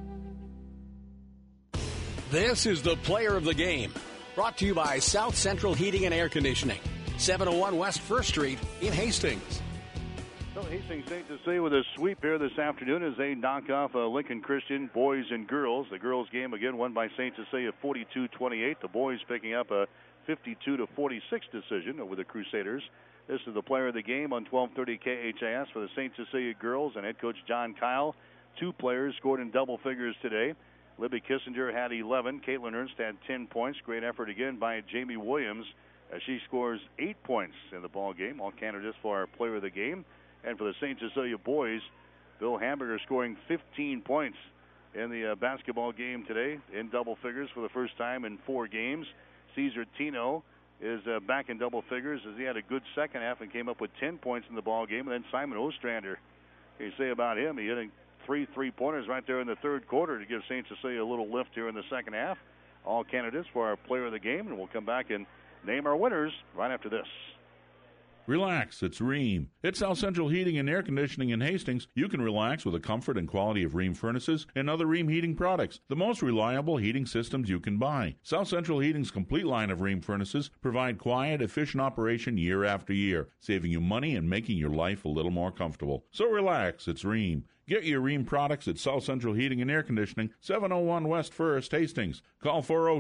This is the player of the game. Brought to you by South Central Heating and Air Conditioning. 701 West 1st Street in Hastings. So Hastings St. Cecilia with a sweep here this afternoon as they knock off Lincoln Christian boys and girls. The girls game again won by St. Cecilia 42-28. The boys picking up a 52-46 decision over the Crusaders. This is the player of the game on 1230 KHAS for the St. Cecilia girls and head coach John Kyle. 2 players scored in double figures today. Libby Kissinger had 11. Caitlin Ernst had 10 points. Great effort again by Jamie Williams as she scores 8 points in the ball game. All candidates for our player of the game. And for the St. Cecilia boys, Bill Hamburger scoring 15 points in the basketball game today in double figures for the first time in 4 games. Cesar Tino is back in double figures as he had a good second half and came up with 10 points in the ball game. And then Simon Ostrander, you say about him, he hit 3 3-pointers right there in the third quarter to give St. Cecilia a little lift here in the second half. All candidates for our player of the game, and we'll come back and name our winners right after this. Relax, it's Rheem. It's South Central Heating and Air Conditioning in Hastings. You can relax with the comfort and quality of Rheem furnaces and other Rheem heating products, the most reliable heating systems you can buy. South Central Heating's complete line of Rheem furnaces provide quiet, efficient operation year after year, saving you money and making your life a little more comfortable. So relax, it's Rheem. Get your Rheem products at South Central Heating and Air Conditioning, 701 West 1st, Hastings. Call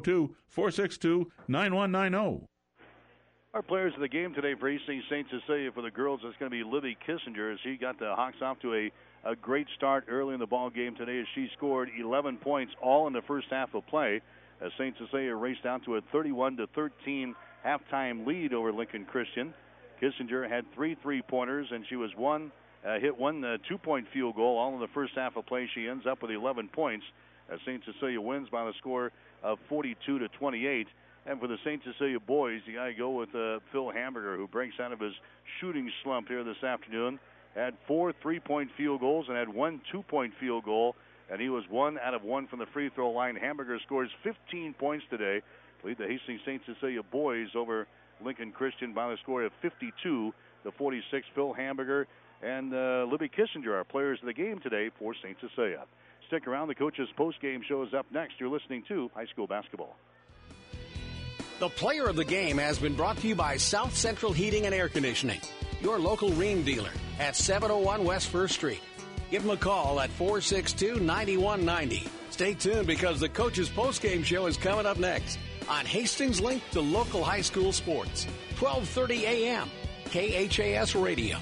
402-462-9190. Our players of the game today for Hastings St. Cecilia for the girls is going to be Libby Kissinger as she got the Hawks off to a great start early in the ball game today as she scored 11 points all in the first half of play as St. Cecilia raced out to a 31-13 halftime lead over Lincoln Christian. Kissinger had 3 3-pointers and she was hit one 2-point field goal all in the first half of play. She ends up with 11 points as St. Cecilia wins by the score of 42-28. And for the St. Cecilia boys, you got to go with Phil Hamburger, who breaks out of his shooting slump here this afternoon. Had 4 3-point field goals and had 1 2-point field goal, and he was 1 out of 1 from the free throw line. Hamburger scores 15 points today to lead the Hastings St. Cecilia boys over Lincoln Christian by the score of 52-28. to 46. Phil Hamburger and Libby Kissinger are players of the game today for St. Cecilia. Stick around. The coach's post-game show is up next. You're listening to high school basketball. The player of the game has been brought to you by South Central Heating and Air Conditioning, your local Rheem dealer at 701 West 1st Street. Give them a call at 462-9190. Stay tuned because the coach's postgame show is coming up next on Hastings Link to local high school sports, 12:30 a.m., KHAS Radio.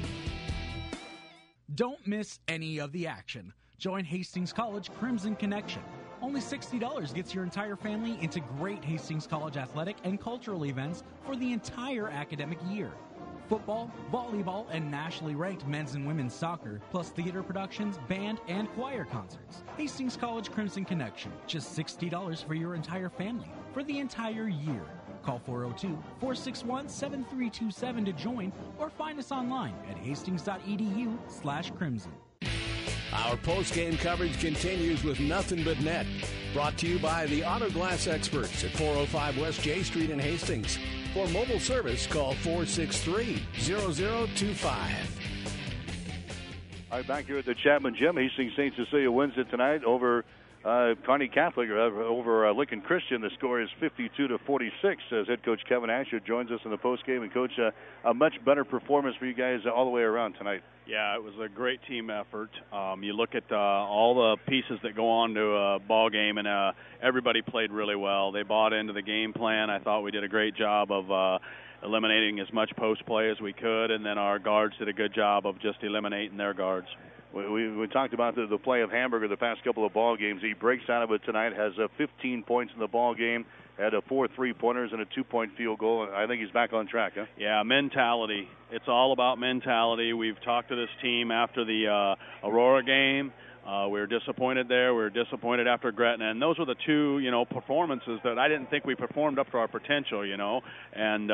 Don't miss any of the action. Join Hastings College Crimson Connection. Only $60 gets your entire family into great Hastings College athletic and cultural events for the entire academic year. Football, volleyball, and nationally ranked men's and women's soccer, plus theater productions, band, and choir concerts. Hastings College Crimson Connection. Just $60 for your entire family for the entire year. Call 402-461-7327 to join or find us online at hastings.edu/crimson. Our post-game coverage continues with Nothing But Net. Brought to you by the Auto Glass Experts at 405 West J Street in Hastings. For mobile service, call 463-0025. All right, back here at the Chapman Gym, Hastings St. Cecilia wins it tonight over Kearney Catholic, over Lincoln Christian. The score is 52-46 as head coach Kevin Asher joins us in the postgame. And, Coach, a much better performance for you guys all the way around tonight. Yeah, it was a great team effort. You look at all the pieces that go on to a ball game, and everybody played really well. They bought into the game plan. I thought we did a great job of eliminating as much post play as we could, and then our guards did a good job of just eliminating their guards. We talked about the play of Hamburger the past couple of ball games. He breaks out of it tonight, has 15 points in the ball game, had 4 3-pointers and a 2-point field goal. I think he's back on track, huh? Yeah, mentality. It's all about mentality. We've talked to this team after the Aurora game. We were disappointed there. We were disappointed after Gretna. And those were the two, performances that I didn't think we performed up to our potential, And,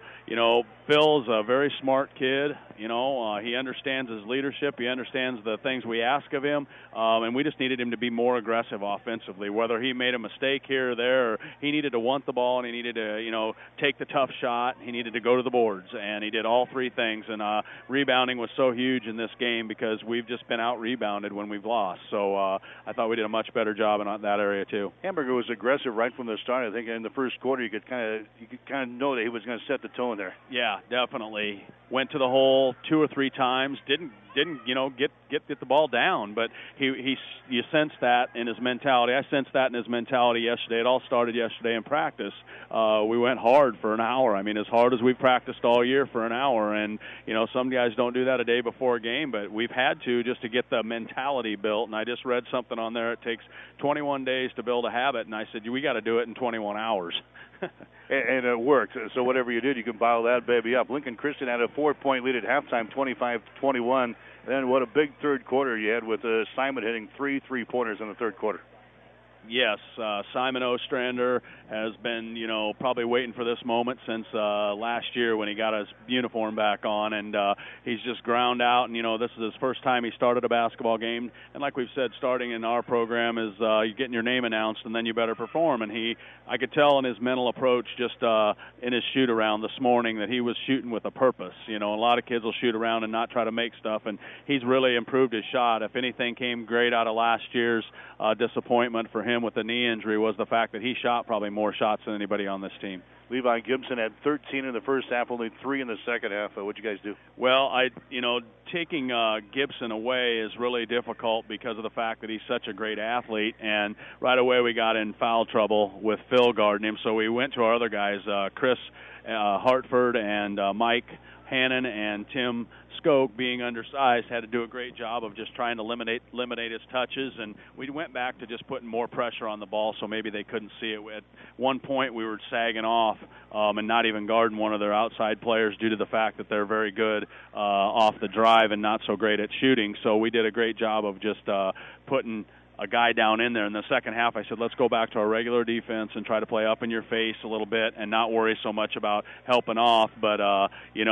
Phil's a very smart kid. He understands his leadership. He understands the things we ask of him. And we just needed him to be more aggressive offensively, whether he made a mistake here or there, or he needed to want the ball and he needed to, take the tough shot. He needed to go to the boards. And he did all three things. And rebounding was so huge in this game because we've just been out-rebounded when we've lost. So I thought we did a much better job in that area too. Hamburger was aggressive right from the start. I think in the first quarter you could kind of know that he was going to set the tone there. Yeah, definitely. Went to the hole 2 or 3 times. Didn't get the ball down, but you sense that in his mentality. I sensed that in his mentality yesterday. It all started yesterday in practice. We went hard for an hour. I mean, as hard as we've practiced all year for an hour, and some guys don't do that a day before a game, but we've had to just to get the mentality built. And I just read something on there. It takes 21 days to build a habit, and I said we got to do it in 21 hours. And it worked. So whatever you did, you can bottle that baby up. Lincoln Christian had a 4-point lead at halftime, 25-21. Then what a big third quarter you had with Simon hitting 3 3-pointers in the third quarter. Yes, Simon Ostrander has been, probably waiting for this moment since last year when he got his uniform back on, and he's just ground out. And this is his first time he started a basketball game. And like we've said, starting in our program is you're getting your name announced, and then you better perform. And I could tell in his mental approach, just in his shoot around this morning, that he was shooting with a purpose. A lot of kids will shoot around and not try to make stuff, and he's really improved his shot. If anything came great out of last year's disappointment for him with the knee injury was the fact that he shot probably more shots than anybody on this team. Levi Gibson had 13 in the first half, only 3 in the second half. What'd you guys do? Well, taking Gibson away is really difficult because of the fact that he's such a great athlete, and right away we got in foul trouble with Phil guarding him, so we went to our other guys, Chris Hartford and Mike Hannon and Tim Skoke, being undersized, had to do a great job of just trying to eliminate his touches, and we went back to just putting more pressure on the ball so maybe they couldn't see it. At one point we were sagging off and not even guarding one of their outside players due to the fact that they're very good off the drive and not so great at shooting, so we did a great job of just putting a guy down in there. In the second half, I said, let's go back to our regular defense and try to play up in your face a little bit and not worry so much about helping off. But,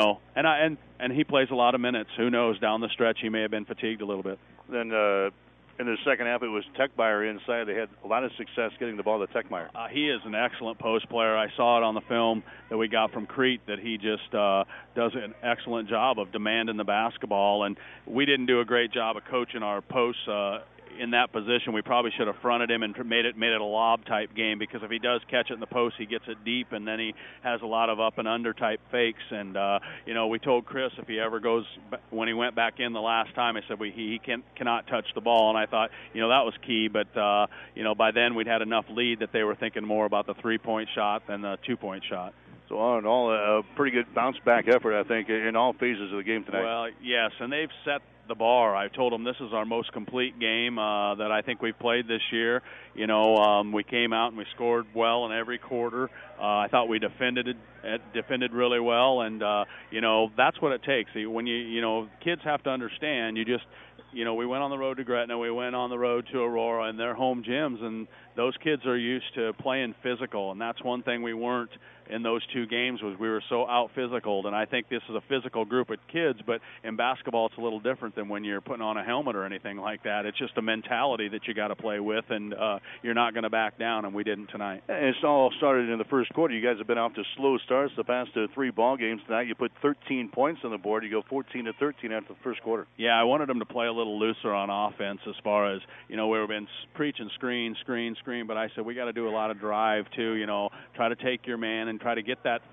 and he plays a lot of minutes. Who knows? Down the stretch, he may have been fatigued a little bit. Then In the second half, it was Techmeyer inside. They had a lot of success getting the ball to Techmeyer. He is an excellent post player. I saw it on the film that we got from Crete that he just does an excellent job of demanding the basketball. And we didn't do a great job of coaching our posts in that position. We probably should have fronted him and made it a lob type game, because if he does catch it in the post, he gets it deep, and then he has a lot of up and under type fakes. And we told Chris if he ever goes, when he went back in the last time, I said he cannot touch the ball, and I thought that was key. But by then we'd had enough lead that they were thinking more about the 3-point shot than the 2-point shot. So all in all, a pretty good bounce back effort, I think, in all phases of the game tonight. Well, yes, and they've set the bar. I told them this is our most complete game that I think we've played this year. We came out and we scored well in every quarter. I thought we defended really well, and that's what it takes. When kids have to understand, we went on the road to Gretna, we went on the road to Aurora, and their home gyms, and those kids are used to playing physical, and that's one thing we weren't in those two games, was we were so out-physicaled. And I think this is a physical group of kids, but in basketball it's a little different than when you're putting on a helmet or anything like that. It's just a mentality that you got to play with, and you're not going to back down, and we didn't tonight. And it's all started in the first quarter. You guys have been off to slow starts the past 3 ball games. Tonight you put 13 points on the board. You go 14-13 after the first quarter. Yeah, I wanted them to play a little looser on offense as far as, we've been preaching screen, but I said we got to do a lot of drive too, try to take your man and try to get that,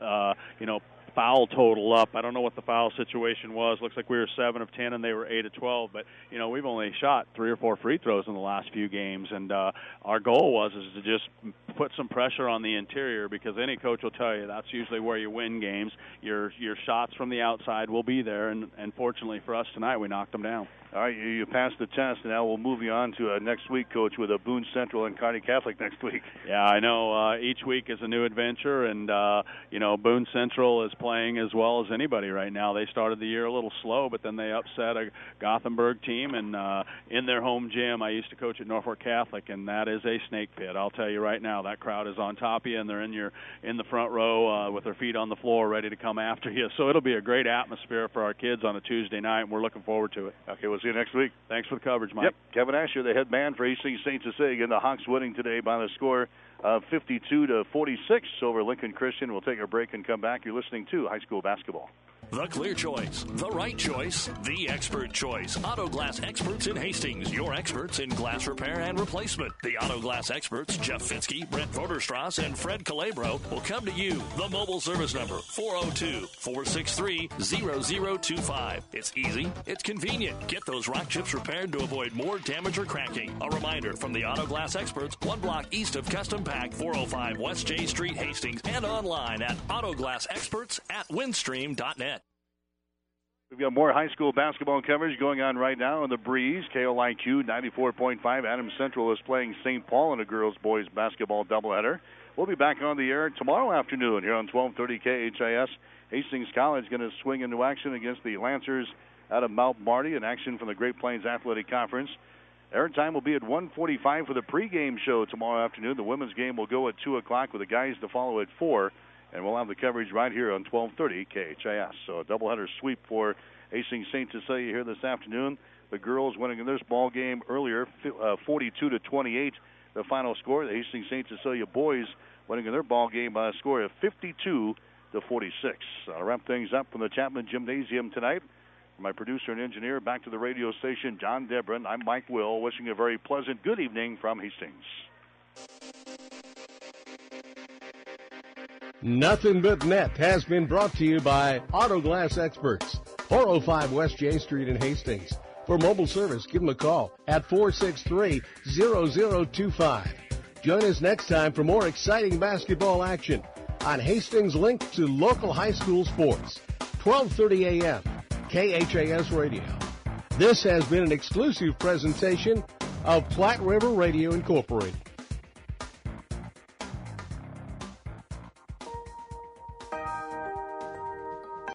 foul total up. I don't know what the foul situation was. Looks like we were 7 of 10 and they were 8 of 12. But we've only shot 3 or 4 free throws in the last few games, and our goal is to just put some pressure on the interior, because any coach will tell you that's usually where you win games. Your shots from the outside will be there, and fortunately for us tonight, we knocked them down. All right, you passed the test, and now we'll move you on to next week, Coach, with Boone Central and Kearney Catholic next week. Yeah, I know. Each week is a new adventure, and, Boone Central is playing as well as anybody right now. They started the year a little slow, but then they upset a Gothenburg team, and in their home gym. I used to coach at Norfolk Catholic, and that is a snake pit. I'll tell you right now, that crowd is on top of you, and they're in the front row with their feet on the floor ready to come after you. So it'll be a great atmosphere for our kids on a Tuesday night, and we're looking forward to it. Okay, we'll see you next week. Thanks for the coverage, Mike. Yep. Kevin Asher, the head man for Hastings St. Cecilia. Again, the Hawks winning today by the score of 52-46 over Lincoln Christian. We'll take a break and come back. You're listening to High School Basketball. The clear choice, the right choice, the expert choice. Auto Glass Experts in Hastings, your experts in glass repair and replacement. The Auto Glass Experts, Jeff Fitzke, Brent Voderstrass, and Fred Calabro, will come to you. The mobile service number, 402-463-0025. It's easy, it's convenient. Get those rock chips repaired to avoid more damage or cracking. A reminder from the Auto Glass Experts, 1 block east of Custom Pack, 405 West J Street, Hastings, and online at autoglassexperts@windstream.net. We've got more high school basketball coverage going on right now in the Breeze. KOIQ 94.5. Adams Central is playing St. Paul in a girls-boys basketball doubleheader. We'll be back on the air tomorrow afternoon here on 1230 KHIS. Hastings College going to swing into action against the Lancers out of Mount Marty in action from the Great Plains Athletic Conference. Airtime will be at 1:45 for the pregame show tomorrow afternoon. The women's game will go at 2 o'clock with the guys to follow at 4. And we'll have the coverage right here on 1230 KHIS. So a doubleheader sweep for Hastings St. Cecilia here this afternoon. The girls winning in this ball game earlier, 42-28, the final score. The Hastings St. Cecilia boys winning in their ball game by a score of 52-46. I'll wrap things up from the Chapman Gymnasium tonight. For my producer and engineer, back to the radio station, John Debron. I'm Mike Will, wishing a very pleasant good evening from Hastings. Nothing But Net has been brought to you by Auto Glass Experts, 405 West J Street in Hastings. For mobile service, give them a call at 463-0025. Join us next time for more exciting basketball action on Hastings' link to local high school sports. 1230 a.m., KHAS Radio. This has been an exclusive presentation of Platte River Radio Incorporated.